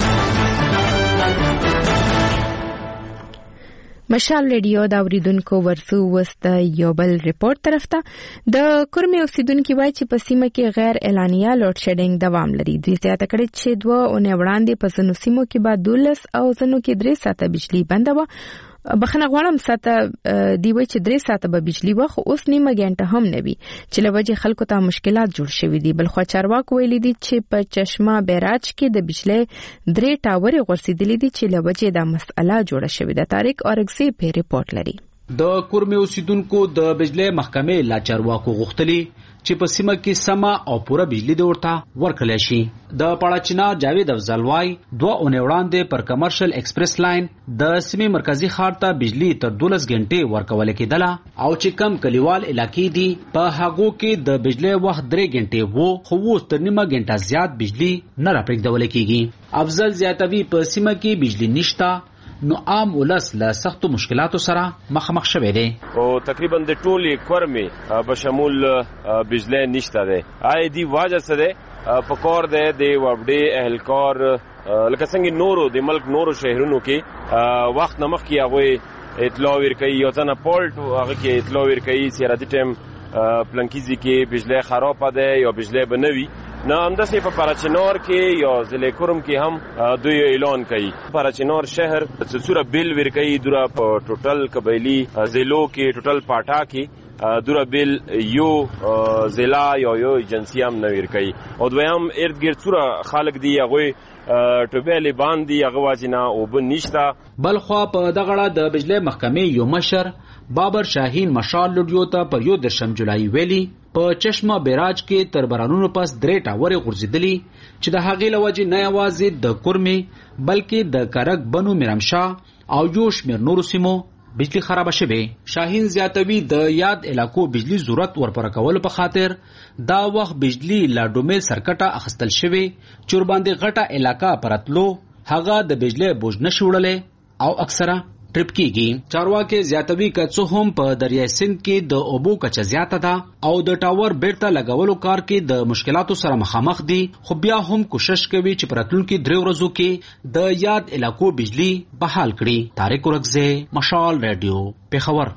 مشال ریډیو دا اوریدونکو ورسو وست یو بل ریپورت طرف ته د کورمې اوسیدونکو وایي چې په سیمه کې غیر اعلانیه لوډ شیډینګ دوام لري. دوی زیاته کړې چې دوه اونۍ وړاندې په ځینو سیمو کې بعد دولس او ځینو کې درې ساعته بجلی بنده وه. بخنه غواړم ساته دی وای چې درې ساعته به بجلی وخت اوس نیمه غنټه هم نه وي چې لوجه خلکو ته مشکلات جوړ شوي دي. بل خو چارواکو ویلي دي چې په چشمه بیراج کې د بجلی درې ټاورې غورځېدلې دي چې لوجه دا مسأله جوړه شوې ده. طارق اورګزی په ریپورت لري. د کورمې اوسیدونکو د بجلی محکمې لا چارواکو غوښتلي چې په سیمه کې سما او پوره بجلی د ورته ورکړل شي. د پړاچنا جاوید افضلوای دوه اونۍ وړاندې پر کمرشل ایکسپریس لاین د سیمې مرکزی ښار ته بجلی تر دولس غنټې ورکول کېدله او چې کم کلیوال علاقې دي په هغو کې د بجلی وخت درې غنټې وو خو اوس تر نیمه غنټه زیات بجلی نه راپرېږدول کېږي. افضل زیاتوي په سیمه کې بجلی نشته نو عام ولس له سختو مشکلاتو سره مخامخ شوی دی او تقریبا د ټولي کورمې په شمول بجلی نشته دی. آی دی واجه سره په کور دی د وبډي اهلکار لکه څنګه نورو د ملک نورو شهرونو کې وخت نمخ کې هغه اطلاع ورکړي یو ځنه پولټ هغه کې اطلاع ورکړي چې را دي ټیم پلانکیزي کې بجلی خراب ده یا بجلی بنوي نه همداسې په پراچنار کې یا ضلع کورم کې هم دوی اعلان کوي. پراچنار شهر څوره بیل ورکوي دوره په ټوټل قبایلی ضلعو کې ټوټل پاټا کې دوره بیل یو ضلع یا یو ایجنسی هم نه ورکوي او دویم ارد ګرد څوره خلک دي هغوی ټوبېلې باندې هغه واجنه او بنشتا بل خو په دغړه د بجلی محکمې یو مشر بابر شاهین مشال لډیو ته پر یو درشم جولای ویلي په چشمه بیراج کې تر برانونو پاس درې ټاورې غورځېدلي چې د هغې له وجې نه یوازې د کورمې بلکې د کرک بنو میرمشاه او یو شمېر نورو سیمو بجلی خرابه شوه. شاهین زیاتوي د یاد علاقو بجلی ضرورت ورپره کولو په خاطر دا وخت بجلی لا ډومې سرکټه اخستل شوی چې ور باندې غټه علاقه پرتلو هغه د بجلی بوج نشوړلې او اکثره ټریپ کیږي. چارواکي زیاتوي که څه هم په دریای سند کې د اوبو کچه زیاته ده او د ټاور بیرته لګولو کار کې د مشکلاتو سره مخامخ دي، خو بیا هم کوشش کوي چې پراتلونکو درې ورځو کې د یاد علاقو بجلی بحال کړي. طارق ورکزه، مشال رادیو، پیښور.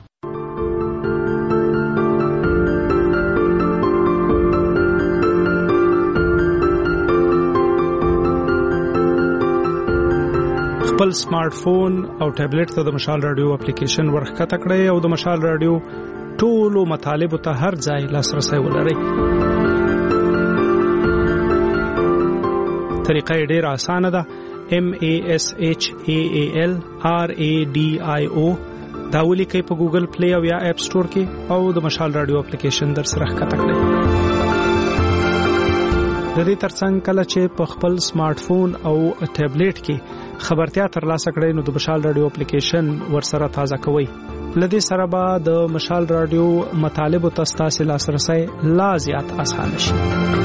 خپل سمارټ فون او ټابلیټ ته د مشال رادیو اپلیکیشن ورخکته کړئ او د مشال رادیو ټولو مطالبو ته هر ځای لاسرسي ولرئ. طریقه یې ډېره اسانه ده. M A S H A A L R A D I O دا ولیکئ په ګوګل پلی او یا اپ سٹور کې او د مشال رادیو اپلیکیشن در سره ښکته کړئ. د دې ترڅنګ کله چې په خپل سمارټ فون او ټابلیټ کې خبرتیا ترلاسه کړئ نو د مشال رادیو اپلیکیشن ورسره تازه کوئ. لدې سره به د مشال رادیو مطالبو ته ستاسو لاسرسي لا زیات اسانه شي.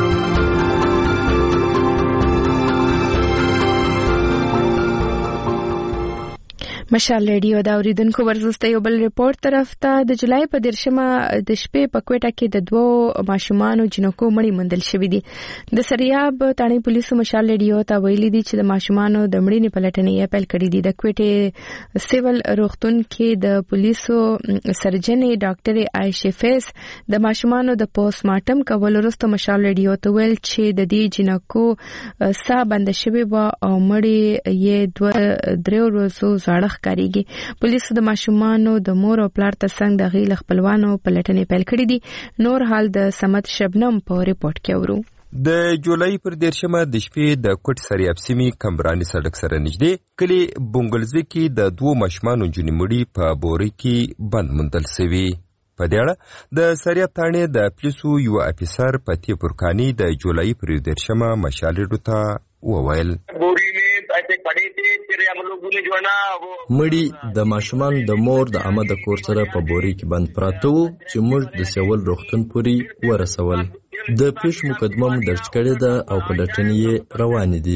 مشال رادیو دا اوریدونکو ورزسته یو بل ریپورت طرف ته د جولای په دیرشمه د شپې په کوټه کې د دوو ماشومانو جنکو مړی مندل شوې دي. د سریاب تانی پولیسو مشال رادیو ته ویلي دي چې د ماشومانو د مړینې پلټنې پیل کړې دي. د کوټه سیول روغتون کې د پولیسو سرجن ډاکټر عائشه فیس د ماشومانو د پوسټ مارټم کول وروسته مشال رادیو ته ویل چې د دې جنکو سا بند شوی و او مړی یې دوه درې ورځې زړه کاریږي. پولیسو د ماشومانو د مور او پلار ترڅنګ د غیل خپلوانو پلټنې پیل کړې دي. نور حال د سمت شبنم په ریپورت کې ورو. د جولای پر دیرشمه د شپې د کوټ سریاب سیمې کمرانی سړک سره نږدې کلی بونګلزي کې د دوو ماشومانو جنې مړي په بوري کې بند مندل شوی. په دې اړه د سریاب تانې د پولیسو یو افیسر پتی پرکانی د جولای پر دیرشمه مشالډو ته وویل مړی د ماشومان د مور د عامه د کور سره په بوري کې بند پراته وو چې موږ د سیول روغتون پورې ورسول. د پیښ مقدمه مو درج کړې ده او پلټنې یې روانې دي.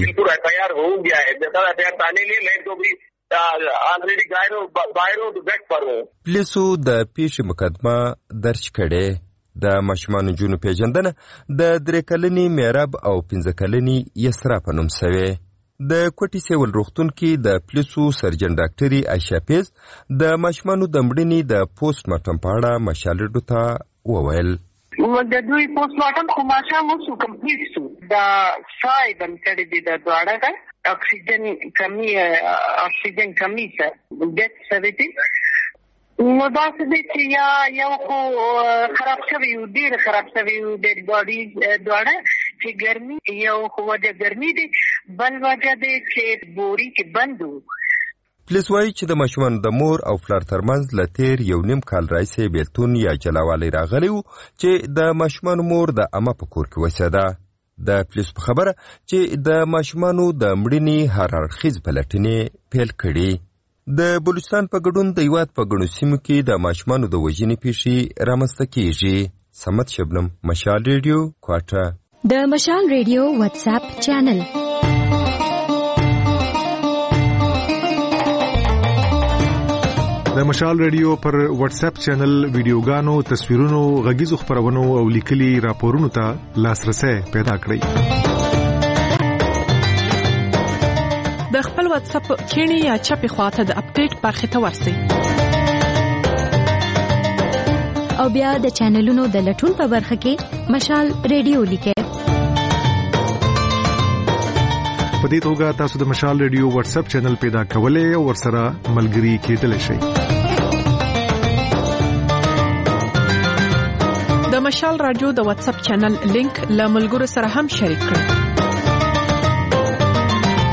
پولیسو د پیښ مقدمه درج کړې. د ماشومانو جنو پیژندنه د درې کلنې میراب او پنځه کلنې یسرا په نوم شوې. د کوټي سیول روغتون کې د پولیسو سرجن ډاکټري عائشه فیض د ماشومانو د مړینې د پوسټ مارټم په اړه مشالډو ته وویل. د دوی پوسټ مارټم خو ماشام وسو کمپلیټ شو. دا سای بند کړی دی د دواړه ده اکسیجن کمی اکسیجن کمی سره ډیت سویتی نو دا څه دي چې یا یو خو خراب شوی و ډیر خراب شوی و ډیډ باډي دواړه چې ګرمي یو خو وجه ګرمي دي بل وجه دي چې بوري کې بند وو. پولیس وایي چې د ماشومانو د مور او پلار ترمنځ له تیر یو نیم کال راهیسې بیلتون یا جلاوالی راغلی و چې د ماشومانو مور د عمه په کور کې اوسېده. د پولیسو په خبره چې د ماشومانو د مړینې هر اړخیز پلټنې پیل کړي. د بلوچستان په ګډون د هیواد په ګڼو سیمو کې د ماشومانو د وژنې پیښې رامنځته کیږي. سمت شبنم، مشال ریډیو، کوټه. د مشال ریډیو واتس اپ چینل. د مشال ریډیو پر واتس اپ چینل ویډیوګانو، تصویرونو، غږیزو خبرونو او لیکلي راپورونو ته لاسرسي پیدا کړئ. د خپل واتس اپ کینی یا چپی خواته د اپډیټ برخه ته ورسئ او بیا د چینلونو د لټون په برخه کې مشال ریډیو لیکئ. په دې توګه تاسو د مشال ریډیو واتس اپ چینل پیدا کولای او ورسره ملګري کېدلی شئ. د مشال رادیو د واتس اپ چینل لینک له ملګرو سره هم شریک کړئ.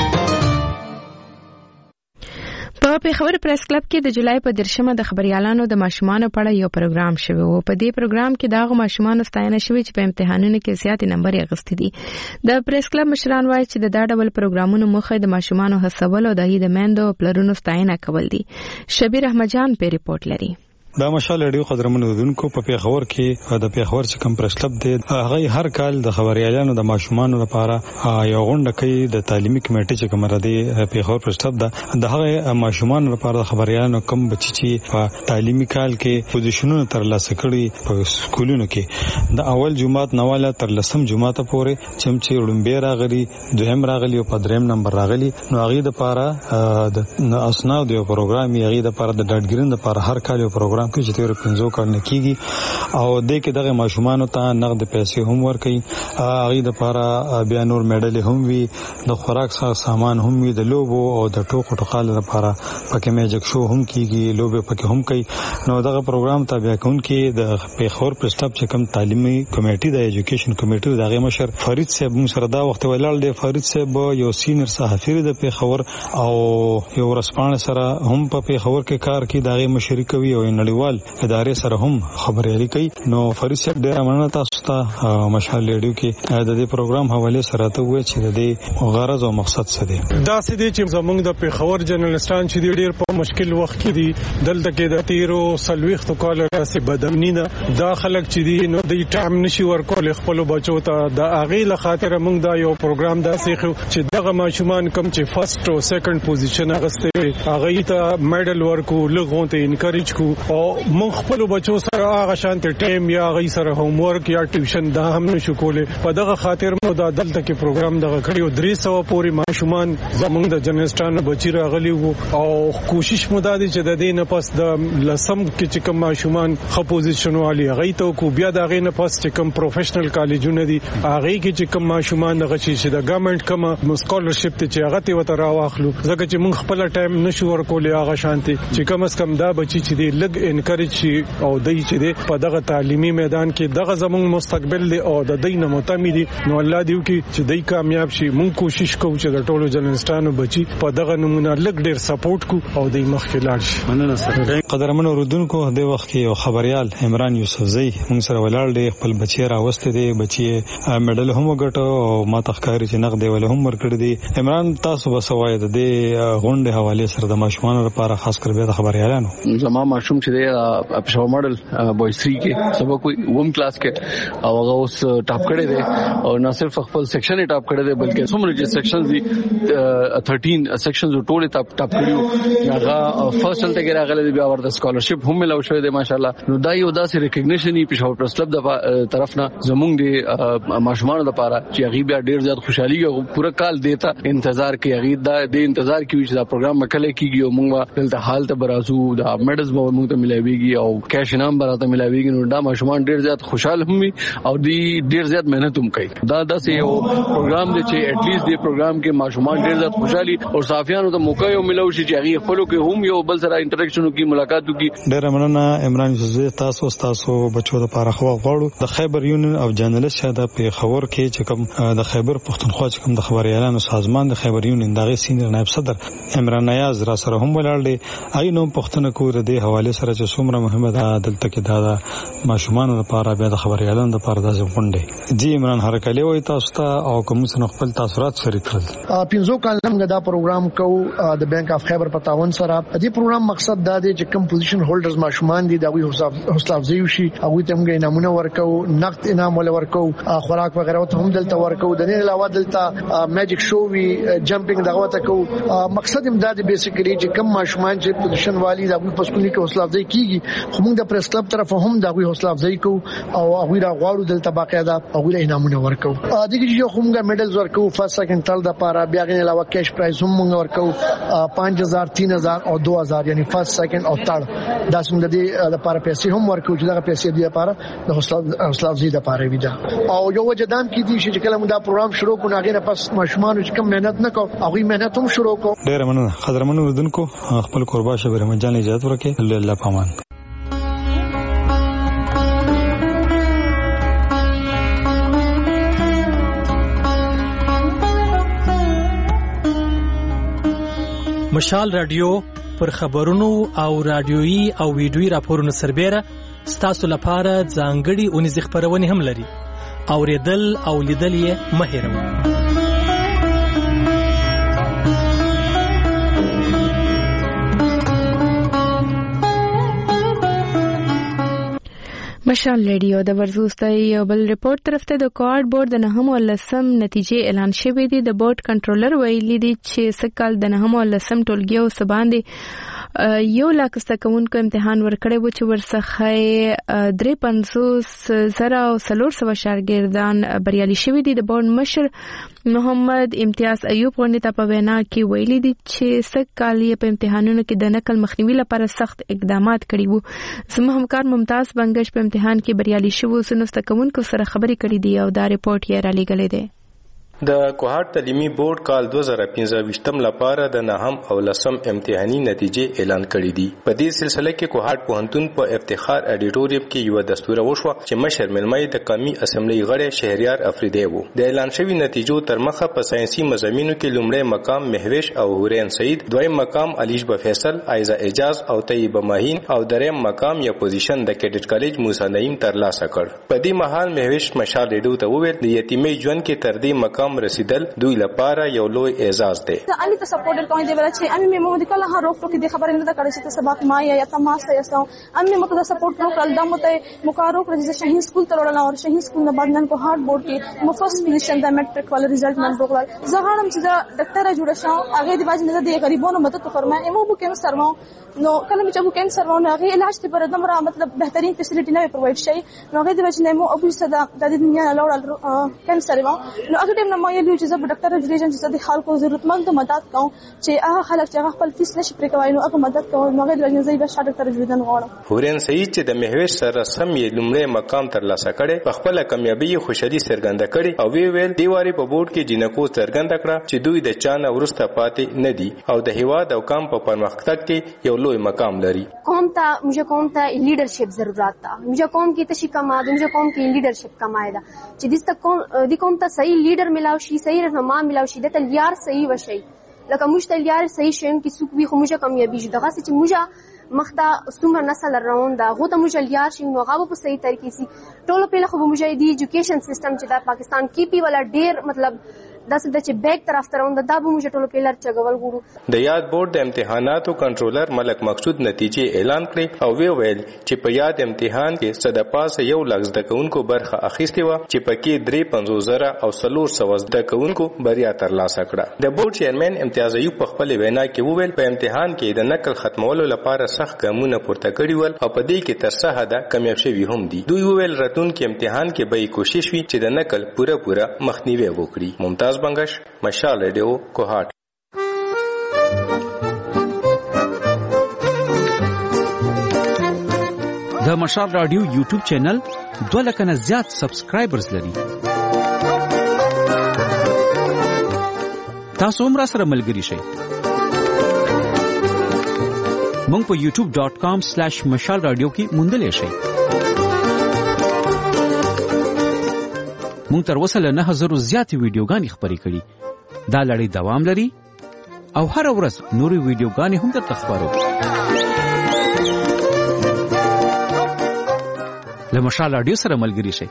په پیښور پریس کلب کې د جولای په درشمه د خبريالانو د ماشومانو په اړه یو پروګرام شوی و. په دې پروګرام کې دغه ماشومان ستاینه شوی چې په امتحانونو کې زیات نمبر اخیستي دي. د پریس کلب مشران وایي چې د دا ډول پروګرامونو موخه د ماشومانو هڅول او د هغوی د میندو او پلرونو ستاینه کول دي. شبیر احمد جان په ریپورت لري. دا مشال رادیو قدرمنو دونکو په پیښور کې د پیښور چې کم پریس کلب دی هغه هر کال د خبريالانو د ماشومانو لپاره یو غونډه کوي د تعلیمي کمیټې چې کوم راځي پیښور پریس کلب ده د هغه ماشومانو لپاره د خبريالانو کم بچي چې په تعلیمي کال کې پوزیشنونه تر لاسه کړي په سکولونو کې د اول جمعات نواله تر لسم جمعات پورې چې چې وړمبه راغلي دویم راغلي او په دریم نمبر راغلي نو هغه د لپاره د اسناد یو پروګرام یې هغه د لپاره د ډاډګرین لپاره هر کال یو پروګرام کې چې تیر پنځو کال نه کیږي او د کې دغه ماشومان ته نقد پیسې هم ورکړي هغه د لپاره بیا نور میډل هم وي د خوراک سامان هم وي د لوبو او د ټوکو ټقال لپاره پکې میجیک شو هم کیږي لوبه پکې هم کوي نو دغه پروګرام ته بیا کون کې د پیښور پریس کلب چې کوم تعلیمي کمیټې د ایجوکیشن کمیټې دغه مشر فرید صاحب موږ سره دا وخت ولاړ دی. فرید صاحب یو سینیئر صحافي د پیښور او یو ورسپانه سره هم په پیښور کې کار کوي دغه مشري کوي او نړیوال ادارې سره هم خبريالي کوي. نو فرید صاحب ډیر مننه تاسو ته مشال رادیو کې د دې پروګرام حواله سره ته وایي چې د دې غرض او مقصد څه دی. دا څه دي چې زمونږ د پیښور جرنالستان چې ډیر په مشکل وخت کې دي دلته کې د تیرو سلويخت کال راځي بدامنی نه دا خلک چې دي نو د ټایم نشي ورکول خپل بچو ته د اغه له خاطر موږ دا یو پروګرام دا سیخو چې دغه ماشومان کم چې فرست او سیکنډ پوزیشن اغسته اغه ته میډل ورکو لغون ته انکریج کو او مون خپل بچو سره هغه شانت ټیم یا غي سره هوم ورک یا ټیوشن دا هم نشو کوله په دغه خاطر مو دا دلته کې پروګرام دغه کړیو درې سو پورې ماشومان زمونږ د جرنالستانو بچی راغلي وو او کوشش مو دا دي چې د دې نه پس د لسم کې چې کوم ماشومان خو پوزیشن والی غي ته کو بیا د غي نه پس چې کوم پروفیشنل کالجونه دي هغه کې چې کوم ماشومان دغه چې د ګورنمنت کوم سکالرشپ ته چې هغه ته وته راواخلو ځکه چې مونږ خپل ټایم نشو ورکول هغه شانتي چې کم اس کم دا بچی چې دی لګ انکریج او دای چې دی په دغه تعلیمي میدان کې دغه زموږ مستقبل دی او د دینه متمی دي نو الله دیو کې چې دای کامیاب شي مونږ کوشش کوو چې د ټولو جرنالستانو بچي په دغه نمونه لګ ډیر سپورټ کو او دای مخکې لاړ شي. مننه سره قدرمن اوردونکو د وخت کې یو خبريال عمران یوسفزئی مونږ سره ولاړ دی خپل بچی راوسته دی بچی میډل هم وګټو او ما تخکاری چې نقد ول هم ورکړ دی. عمران تاسو وسوای د غونډه حواله سره د ماشومان لپاره خاص کر به د خبريالانو زما ماشوم چې دی پښو ماډل بوایز تھری کې سبا کوئی ووم کلاس کې او هغه اوس ټاپ کړی دی او نه صرف خپل سیکشن یې ټاپ کړی دی بلکې څومره چې سیکشنز دي تھرټین سیکشنز ټول ټاپ ټاپ کړیو هغه فرست ته کې راغلی دی بیا ورته سکالرشپ هم ملو شوی دی ماشاءالله. نو دا یو داسې ریکګنیشن یې پښو پریس کلب د طرف نه زمونږ دی ماشومان لپاره چې هغه بیا ډیر زیات خوشحالي او پوره کال دیتا انتظار کوي هغه دا د انتظار کوي چې دا پروګرام مکله کیږي او موږ دلته حال ته برازو دا میډلز به موږ ته ملایويږي او کیش انعام براته ملایويږي نو دا ماشومان ډیر زیات خوشاله هم او دی ډیر زیات مهنت هم کوي. دا داسې یو پروګرام دی چې اټ لیست دی پروګرام کې ماشومان ډیر زیات خوشحالي او صحافیانو ته موقع یو ملو شي چې هغه خپلو کې هم یو بل سره انټریکشن وکړي ملاقات وکړي. ډیر مننه عمران یوسفزئی تاسو تاسو بچو د لپاره خو غواړو د خیبر یونین او جرنالست شاده په خبر کې چې کوم د خیبر پښتونخوا چې کوم د خبريالانو سازمان د خیبر یونین دغه سینیئر نائب صدر عمران نیاز را سره هم ولاړ دی. اينو پښتون کو د دې حواله سره چې څومره مهمه ده دلته کې دا ماشومان لپاره بیا د خبريالانو لپاره د ځونډي جی عمران هرکلی وای تاسو ته او کوم څه خپل تاثرات شریک کړل. پینځو کال موږ دا پروګرام کوو د بانک اف خیبر په تعاون سره. دې پروګرام مقصد دا دی چې کوم پوزیشن هولډرز ماشومان دي دا وی حوصله افزایی شي هغه ته موږ انعامونه ورکو نقد انعام ول ورکو خوراک وغیرہ ته هم دلته ورکو د نه علاوه دلته میجیک شو وی جمپینګ دغه ته کو. مقصد هم دا دی بیسیکلی چې کوم ماشومان چې پوزیشن والی دا په سکول کې حوصله افزایی کیږي خو موږ د پریس کلب طرف هم دا وی حوصله افزایی کو او هغه را غواړو دلته باقاعده هغه انعامونه ورکو. دغه یو کومه میډلز ورکو فرست سیکنډ تل د پاره بیا غن علاوه کیش پرایز هم موږ ورکو پانچ هزار تین هزار او دو هزار یعنی فرست سیکنډ او تھرد دا څنګه دي د پاره پیسې هم ورکو چې دا پیسې دی لپاره د حوصله افزایی لپاره وي دا او یو وجدان کې دي چې کله موږ دا پروګرام شروع کړو هغه نه پس ماشومان چې کم مهنت نه کو هغه مهنت هم شروع کو. ډیر مننه قدرمن ودونکو خپل قربا شبر مجان اجازه ورکړي الله پامان. مشال رادیو پر خبرونو او رادیويي او ویډیويي راپورونو سربېره ستاسو لپاره ځانګړي اونیزې خپرونې هم لري. اوریدل او لیدل یې مه هېروئ. مشال ریډیو د ورزوس ته یو بل ریپورت طرف ته د کوارډ بورډ د نهم او لسم نتیجې اعلان شوې دي. د بورډ کنټرولر ویلي دي چې سکهال د نهم او لسم ټولګي او سباندې یو لاک زدهکوونکو امتحان ورکړی و چې ورڅخه درې پنځوس زره او څلور سوه شاګردان بریالي شوي دي. د بورډ مشر محمد امتیاز ایوب غونډې ته په وینا کې ویلي دي چې سکهال یې په امتحانونو کې د نقل مخنیوي لپاره سخت اقدامات کړي وو. زموږ همکار ممتاز بنگش په امتحان کې بریالي شوو سنو زدهکوونکو سره خبرې کړې دي او دا ریپورت یې رالیږلی دی. د کوهاټ تعلیمي بورډ کال دوه زره پنځه ویشتم لپاره د نهم او لسم امتحاني نتیجې اعلان کړې دي. په دې سلسله کې کوهاټ پوهنتون په افتخار اډیټوریم کې یو دستور وشو چې مشر ملمای د قومي اسمبلی غړی شهریار افریدی وو. د اعلان شوی نتیجو تر مخه په ساينسي مضامینو کې لومړی مقام مهوش او هورین سعید، دویم مقام علیشبه فیصل، ایزا اعجاز او طیبه ماهین او دریم مقام یا پوزیشن د کیډټ کالج موسی نعیم ترلاسه کړ. په دې مهال مهوش مشال ریډیو ته وویل د یتیمۍ ژوند کې تر دې مقام رسیدل دوی لپاره یو لوی اعزاز دی. امی ته سپورټ کوي دی ولچ امی مې مو د کله هر وخت کې د خبرې نه کړې چې سبق ما یا تماسه یسو امی مو ته سپورټ وکړل د مو ته مقارو پر چې شهین سکول ته وړل او شهین سکول نه بعد نن په هارد بورډ کې مو فرست پوزیشن د میټریک ول ریزلټ نن وکړل. زه غواړم چې د ډاکټر جوړ شم هغه دی باندې نه د غریبانو مدد فرمای مو بو کې سرمو نو کله چې بو کې سرمو هغه علاج ته پر دمر مطلب بهترین فیسیلیټی نه پرووایډ شي نو هغه دی باندې مو ابو صدا د دنیا نه لوړل کینسر و نو هغه ټیم نه ما یې چې زه ډاکټر جوړیږم چې د خلکو ضرورتمند مدد کوم چې هغه خلک چې هغه خپل فیس نشي پرې کوي نو هغه مدد کوي نو هغه د ورځې به شاته ډاکټر جوړیدل غواړم. هورین سعید چې د مهوش سره سم یې لومړی مقام ترلاسه کړي په خپل کامیابی خوشالي څرګنده کړي او وی ویل دیواري په بورډ کې جنکو څرګنده کړه چې دوی د چانه ورسته پاتې نه دي او د هیواد او قوم په پرمختګ کې یو لوی مقام لري. قوم ته مجھے قوم ته لیډرشپ ضرورت ده مجھے قوم کی تشی کما ده مجھے قوم کی لیډرشپ کمای ده چې دسته قوم د قوم ته صحیح لیډر ملاو شي صحیح رهنما ملاو شي د تلیار صحیح وشي لکه موږ تلیار صحیح شیم کې څوک وي خو موږ کامیابی شي دغه چې موږ مخته څومره نسل روان ده هغه ته موږ لیار شي نو هغه په صحیح طریقې سي ټولو په لخوا موږ دی ایجوکیشن سیستم چې د پاکستان کې پی ولا ډیر مطلب داسې د چې بیک طرف ته روان ده دا به موږ ټولو په لار چګول غوړو. د یاد بورډ د امتحاناتو کنټرولر ملک مقصود نتیجې اعلان کړې او وی ویل چې په یاد امتحان کې صد پاسه یو لک زدهکوونکو برخه اخیستې و چې پکې درې پنځوس زره او څلور سوه زدهکوونکو بریا ترلاسه کړه. د بورډ چیرمن امتیاز ایوب په خپل وینا کې وویل په امتحان کې د نقل ختمولو لپاره سخت ګامونه پورته کړي ول او په دې کې تر څه حده کامیاب شوي هم دي. دوی وویل راتلونکي امتحان کې به کوشش وي چې د نقل پوره پوره مخنیوي وکړي. ممتاز بنگش مشال ریډیو کوهاټ. د مشال رادیو یوټیوب چینل دوه لکه نه زیات سبسکرایبرز لري. تاسو هم را سره ملګري شئ. مونږ په یوټیوب ډاٹ کام سلیش مشال رادیو کې موندلی شئ. مونږ تر اوسه له نه هزارو زیاتې ویډیوګانې خپرې کړي. دا لړۍ دوام لري او هر ورځ نورې ویډیوګانې هم درته خپروو. له مشال رادیو سره ملګري شئ.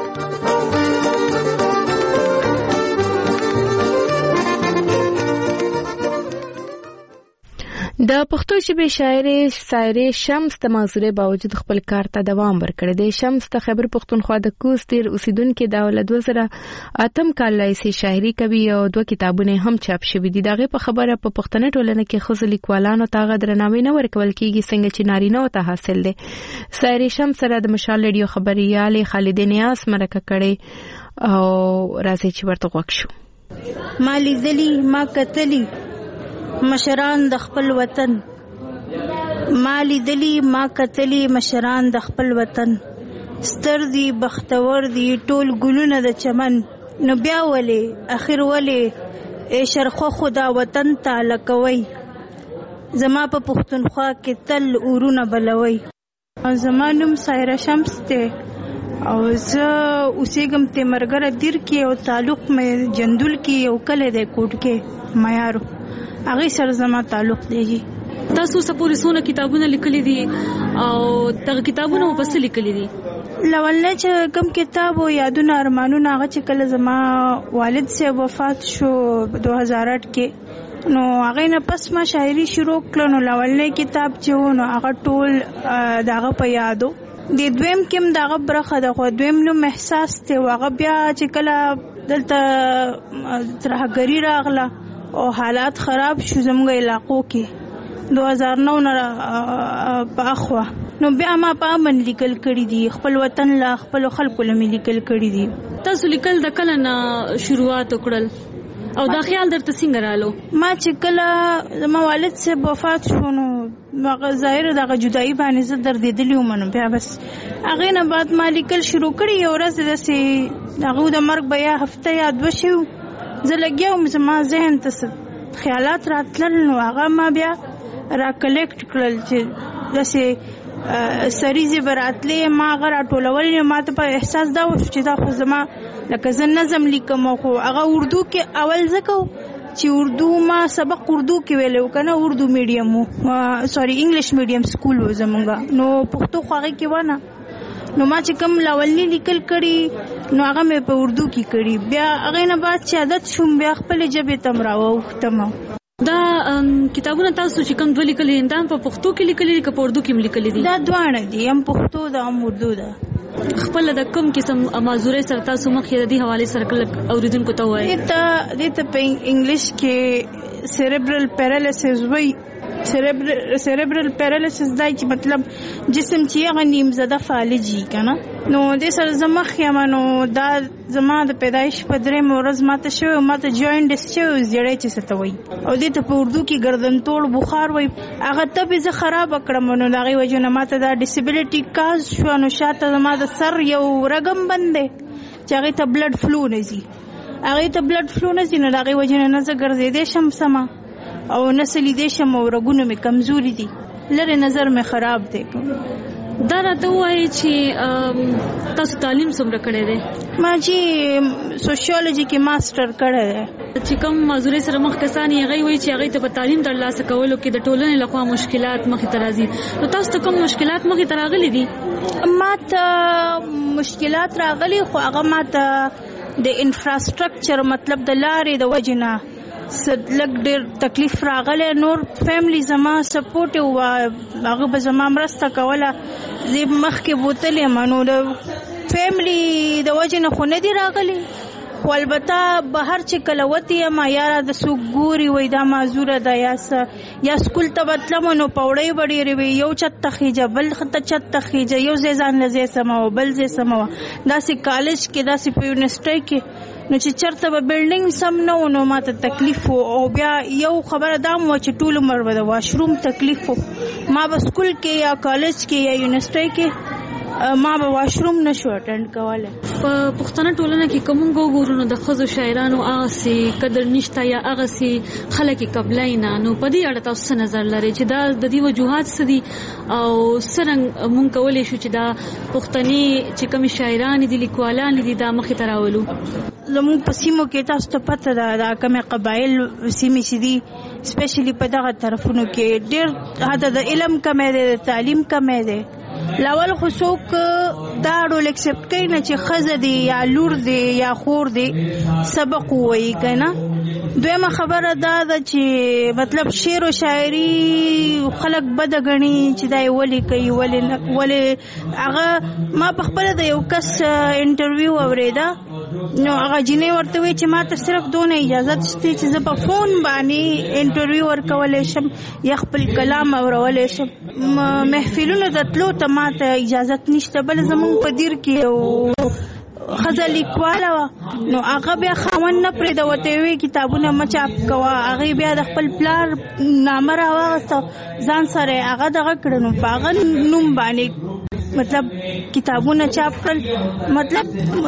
د پښتو ژبې شاعرې سایرې شمس د معذورۍ باوجود خپل کار ته دوام ورکړی دی. شمس د خیبر پښتونخوا د کوز تیر اوسیدونکې د له دوه زره اتم کال راهیسې شاعري کوي او دوه کتابونه هم چاپ شوي دي. د هغې په خبره په پښتنه ټولنه کې ښځو لیکوالانو ته هغه درناوی نه ورکول کېږي څنګه چې نارینه‌و ته حاصل دی. سایرې شمس سره د مشال ریډیو خبریالې خالدې نیاز مرکه کړې او راځي چې ورته غوږ شو. ما لیدلي ما کتلي مشران د خپل وطن ما لیدلی ما کتلی مشران د خپل وطن ستر دی بختور دی ټول ګلونه د چمن نو بیا ولې اخر ولې ای شرخو خدا وطن تعالی کوي زما په پښتونخوا کې تل اورونه بلوي. زما نوم سایره شمس ته او زه اوسېږم تیمرګره دیر کې او تعلق مې جندول کې او کله د کوټ کې معیارو هغه سره زما تعلق دی. تاسو سپوري سونه کتابونه لیکلي دي او دغه کتابونه په څه لیکلي دي؟ لولنه چې کوم کتاب او یادونه ارمانونه هغه چې کله زما والد سے وفات شو دو هزار آٹھ کې نو هغه نه پس ما شاعري شروع کړه. نو لولنه کتاب چې و نو هغه ټول دغه په یادو د دویم کوم دغه برخه د خو دویم نو احساس ته هغه بیا چې کله دلته ترهګری راغله او حالات خراب شو زموږ علاقو کې دو هزار نو نه په اخوا نو بیا ما په امن لیکل کړي دي خپل وطن لا خپل خلکو لمې لیکل کړي دي. تاسو لیکل د کله نه شروعات وکړل او دا خیال درته څنګه رالو؟ ما چې کله زما والد سے وفات شو نو هغه ظاهر دغه جدایي باندې زه دردېدلې وم نو بیا بس هغې نه بعد ما لیکل شروع کړي. یو ورځ داسې هغه د مرګ به یا هفته یا دوه شي زه لګیا وم زما ذهن ته خیالات راتلل نو هغه ما بیا را کلیکټ کړل چې داسې سریزې به راتلې ما هغه راټولول. ما ته په احساس دا وشو چې دا خو زما لکه زه نظم لیکم خو هغه اردو کې اول ځکه چې اردو ما سبق اردو کې ویلو کنه اردو میډیم وو سوري انګلیش میډیم سکول و زمونږه نو پښتو خو هغه کې ونه نو ما چې کوم لاولني لیکل کړي نو هغه مې په اردو کې کړي. بیا هغه نه بعد چې عادت شوم بیا خپل ژبې تم راوختم. دا کتابونه تاسو چې کوم دوه لیکلي دي دا په پښتو کې لیکلي دي که په اردو کې لیکلي دي؟ دا دواړه دي هم پښتو دا هم اردو ده. خپل د کوم قسم معذوري سره تاسو مخ یې د دې حواله سره کله اوریدونکو ته وایي؟ دته دته په انګلیش کې سیریبرل پیرالیسس وایي. سیریبرل پیرالیسس دا چې مطلب جسم چې هغه نیم زده فالجي کنه نو د سره زمخ یم نو دا زما د پیدایش په درې ورځ ماته شو ماته جوینډ شو زیړې چې ستو وایي او د ته په اردو کې گردن توړ بخار وایي. هغه ته به زه خراب کړم نو دا غي وجه ماته دا ډیسیبিলিټي کاز شو نو شاته زما د سر یو رګم بندې چې هغه ته بلډ فلو نزي هغه ته بلډ فلو نزي نو دا غي وجه نه زه ګرځېدې شم سما او نسلی دې شم او رګونه مې کمزوري دي لره نظر مې خراب دی. دا راته وایي چې تاسو تعلیم څومره کړی دی؟ ما چې سوشیولوژي کې ماستر کړی دی. چې کوم معذوري سره مخ کسان یې هغوی وایي چې هغوی ته په تعلیم ترلاسه کولو کې د ټولنې لخوا مشکلات مخې ته راځي. نو تاسو ته کوم مشکلات مخې ته راغلي دي؟ ما ته مشکلات راغلي خو هغه ما ته د انفراسټرکچر مطلب د لارې د وجې نه لږ ډېر تکلیف راغلی. نور فیملی زما سپورټ و هغه به زما مرسته کوله زه مخکې بوتلې یم نو د فیملی د وجې نه خو نه دي راغلي خو البته بهر چې کله وتې یم یاره د څوک ګوري وایي دا معذوره ده یا څه یا سکول ته به تلم نو پوړۍ به ډېرې وي یو چت ته خیجه بل ته چت ته خیجه یو ځای ځان له ځای سموه بل ځای سموه داسې کالج کې داسې په یونیورسټۍ کې نو چې چرته به بلډینګ سم نه و نو ماته تکلیف و او بیا یو خبره دا م وه چې ټول عمر به د واشروم تکلیف و ما به سکول کې یا کالج کې یا یونیورسټۍ کې ما به واشروم نشو اټینډ کولی. په پښتنه ټولنه کې که موږ وګورو نو د ښځو شاعرانو هغسې قدر نشته یا هغسې خلک یې قبلوي نه نو په دې اړه تاسو څه نظر لرئ چې دا د دې وجوهات څه دي او څرنګه موږ کولی شو چې دا پښتني چې کومې شاعرانې دي لیکوالانې دي دا مخې ته راولو؟ زموږ په سیمو کې تاسو ته پته ده دا کومې قبایل سیمې چې دي سپیشلی په دغه طرفونو کې ډېر حتی د علم کمی دی د تعلیم کمی دی. لاول خو څوک دا ډول اکسپټ کوي نه چې ښځه دی یا لور دی یا خور دی سبق ووایي که نه. دویمه خبره دا ده چې مطلب شعر و شاعري خلک بده ګڼي چې دا یې ولې کوي ولې ولې هغه ما په خپله د یو کس انټرویو اورېده نو هغه جینۍ ورته وایي چې ما ته صرف دونه اجازت شته چې زه په فون باندې انټرویو ورکولی شم یا خپل کلام اورولی شم. محفلونو ته تلو ته ما ته اجازت نشته. بل زمونږ په دیر کې یو ښځه لیکواله وه نو هغه بیا خاوند نه پرېږده ورته یې وایي کتابونه مه چاپ کوه. هغې بیا د خپل پلار نامه راواغسته ځان سره یې هغه دغه کړه نو په هغه نوم باندې مطلب کتابونه چاپ کړل. مطلب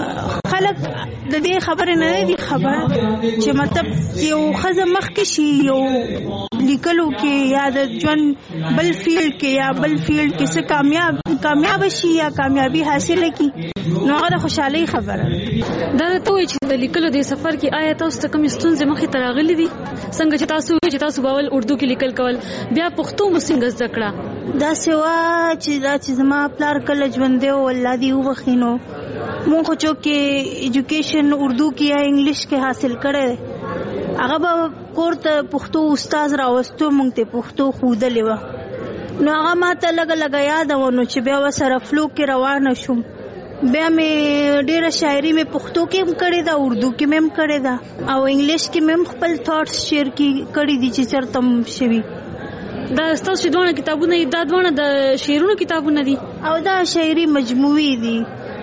خلک د دې خبرې نه دي خبر چې مطلب یو ښځه مخکې شي یو لیکلو کې یا د ژوند بل فیلډ کې یا بل فیلډ کې څه کامیاب کامیاب شي یا کامیابی حاصل کړي نو هغه خوشحالي خبره دا ته وایي چې د لیکلو د سفر کې آیا تاسو ته کوم ستونزې مخې ته راغلي دي څنګه چې تاسو چې تاسو باول اردو کې لیکل کول بیا پښتو مو څنګه زده کړه دا سوا چې دا چې زما پلار کله ژوند دی او الله دې وبخینو مونږ خو چې ایجوکیشن اردو کې یا انګلیش کې حاصل کړی هغه به کور ته پښتو استاد راوستو مونږ ته پښتو ښودلې وه نو هغه ما ته لږه لږه یاد وه نو چې بیا ورسره فلو کې روانه شوم بیا مې ډېره شاعري مې پښتو کې هم کړې ده اردو کې مې هم کړې ده او انګلیش کې مې هم خپل تھاټس شیر کړي دي چې چېرته هم شوي دا ستاسو چې دواړه کتابونه دي دا دواړه د شعرونو کتابونه دي او دا شاعري مجموعي دي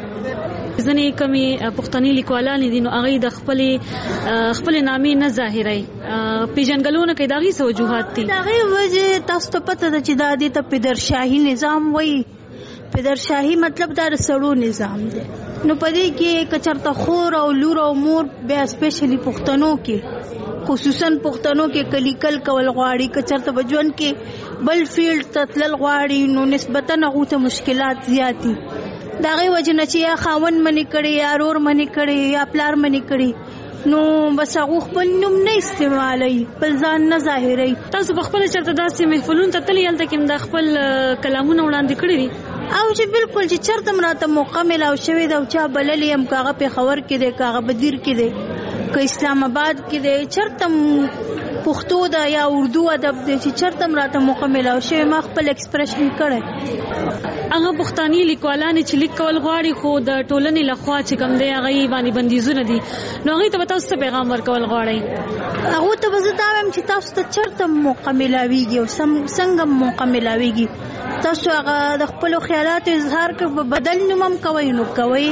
ځنې کمې پښتني لیکوالان دي نو هغه د خپل خپل نامې نه ظاهري پیژنګلونه کوي داغي څه وجوهات دي داغي وجه تاسو ته پته ده چې دا د پدرشاهي نظام وایي پدرشاهي مطلب دا سړو نظام دی نو پدې کې کچرته خور او لور او مور بیا سپیشلی پښتنو کې خصوصا پښتنو کې کلیکل کول غواړي کچرته بجون کې بل فیلډ تتلل غواړي نو نسبتا هغه ته مشکلات زیاتی داغه وجه نه چې یا خاون منی کړي یا رور منی کړي یا پلار منی کړي نو بس هغه خپل نوم نه استعمالي بل ځان نه ظاهري تاسو په خپل چرته داسې محفلون ته تللی هلته کې د خپل کلامونه وړاندې کړی دي او چې بالکل چې چرته مراته موقع ملاو شوی دا چا بللی هم کاغه په خبر کې دی کاغه بدیر کې دی که اسلام آباد کې دی چرته پښتو دا یا اردو ادب دی چې چرته مراته موقع ملاو شوی ما خپل ایکسپریشن کړی هغه پښتني لیکوالان چې لیک کول غواړي خو د ټولنې لخوا چې کوم دی هغه باندې بندیزونه دي نو هغه ته تاسو ته پیغام ورکول غواړي هغه ته به زه دا وایم چې تاسو ته چرته موقع ملاويږي او څنګه موقع ملاويږي تاسو هغه د خپل خیالاتو اظهار کوي بدل نومم کوي نو کوي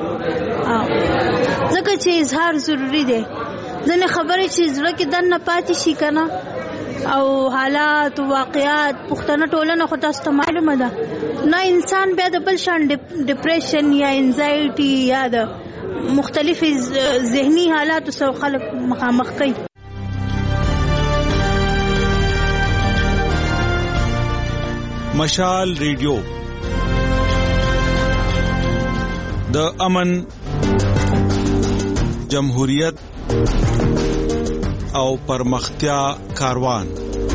ځکه چې اظهار ضروری دی ځنه خبره چې زړه کې دنه پاتې شي کنه او حالات واقعات پښتنه ټولنه خو تاسو ته معلومه ده نه انسان بیا د بل شان ډیپریشن یا انزایټي یا د مختلف ذهني حالاتو سره خلک مخامخ کوي مشال ریډیو د امن جمهوریت او پرمختیا کاروان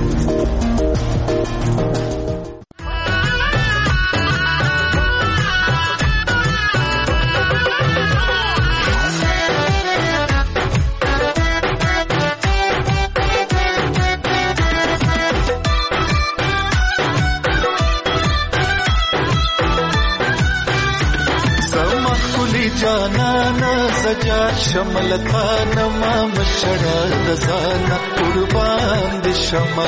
جانانا سجا شملتانا ما مشڑا دزانا قربان دی شما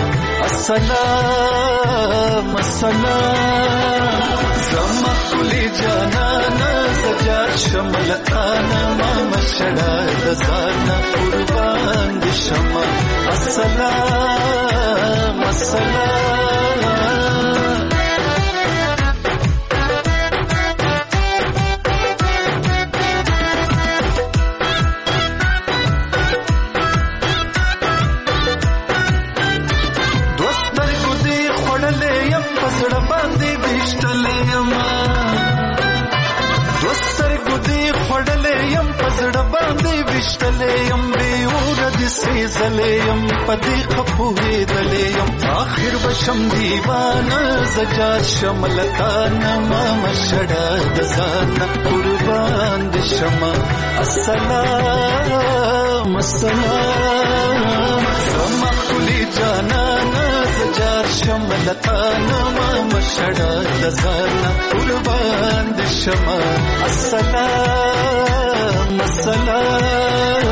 السلام السلام زما کلی جانانا سجا شملتانا ما مشڑا دزانا قربان دی شما السلام السلام وشتلیم بیور د سیزلیم پدې خپوهې دلیم آخر بشم دیوانه زجا شملتان ما مشړه د ځان قربان د شمه السلام السلام زما کلی جانانه زجا شملتان ما مشړه د ځان قربان د شمه السلام السلام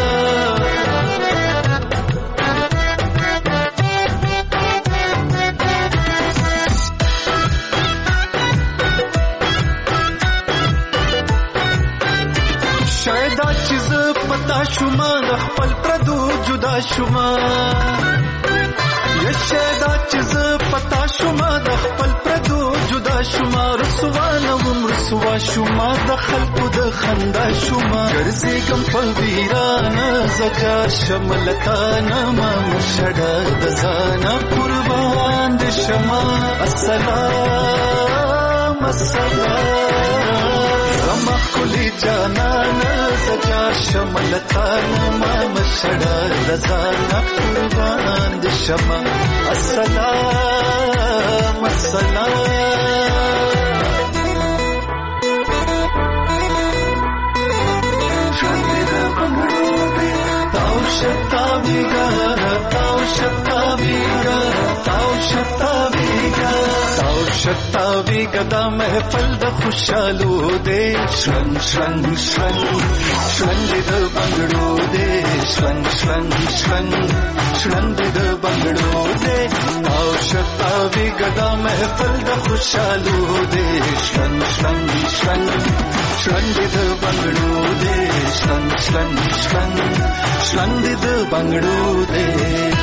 شایدا چیز پتا شوما د خپل پردو جدا شوما یا شایدا چیز پتا شوما د خپل پردو جدا شوما رسوانه ومر رسوا شوما د خلکو د خندا شوما ګرځېږم په ویرانه زجار شملتانه ما مشډه د ځانه قربان د شما السلام السلام زما کلی جانانه زجار شملتانه ما مشډه د ځانه قربان د شما السلام السلام Shataviga, Tau Shataviga, Tau Shataviga, Tau Shataviga, da mehfal da khushalu de, shran shran shran, shran de bangdu de, shran shran shran, shran de bangdu de, Tau Shataviga, da mehfal da khushalu de, shran shran shran, shran de bangdu de, shran shran shran. Splendid bangdu de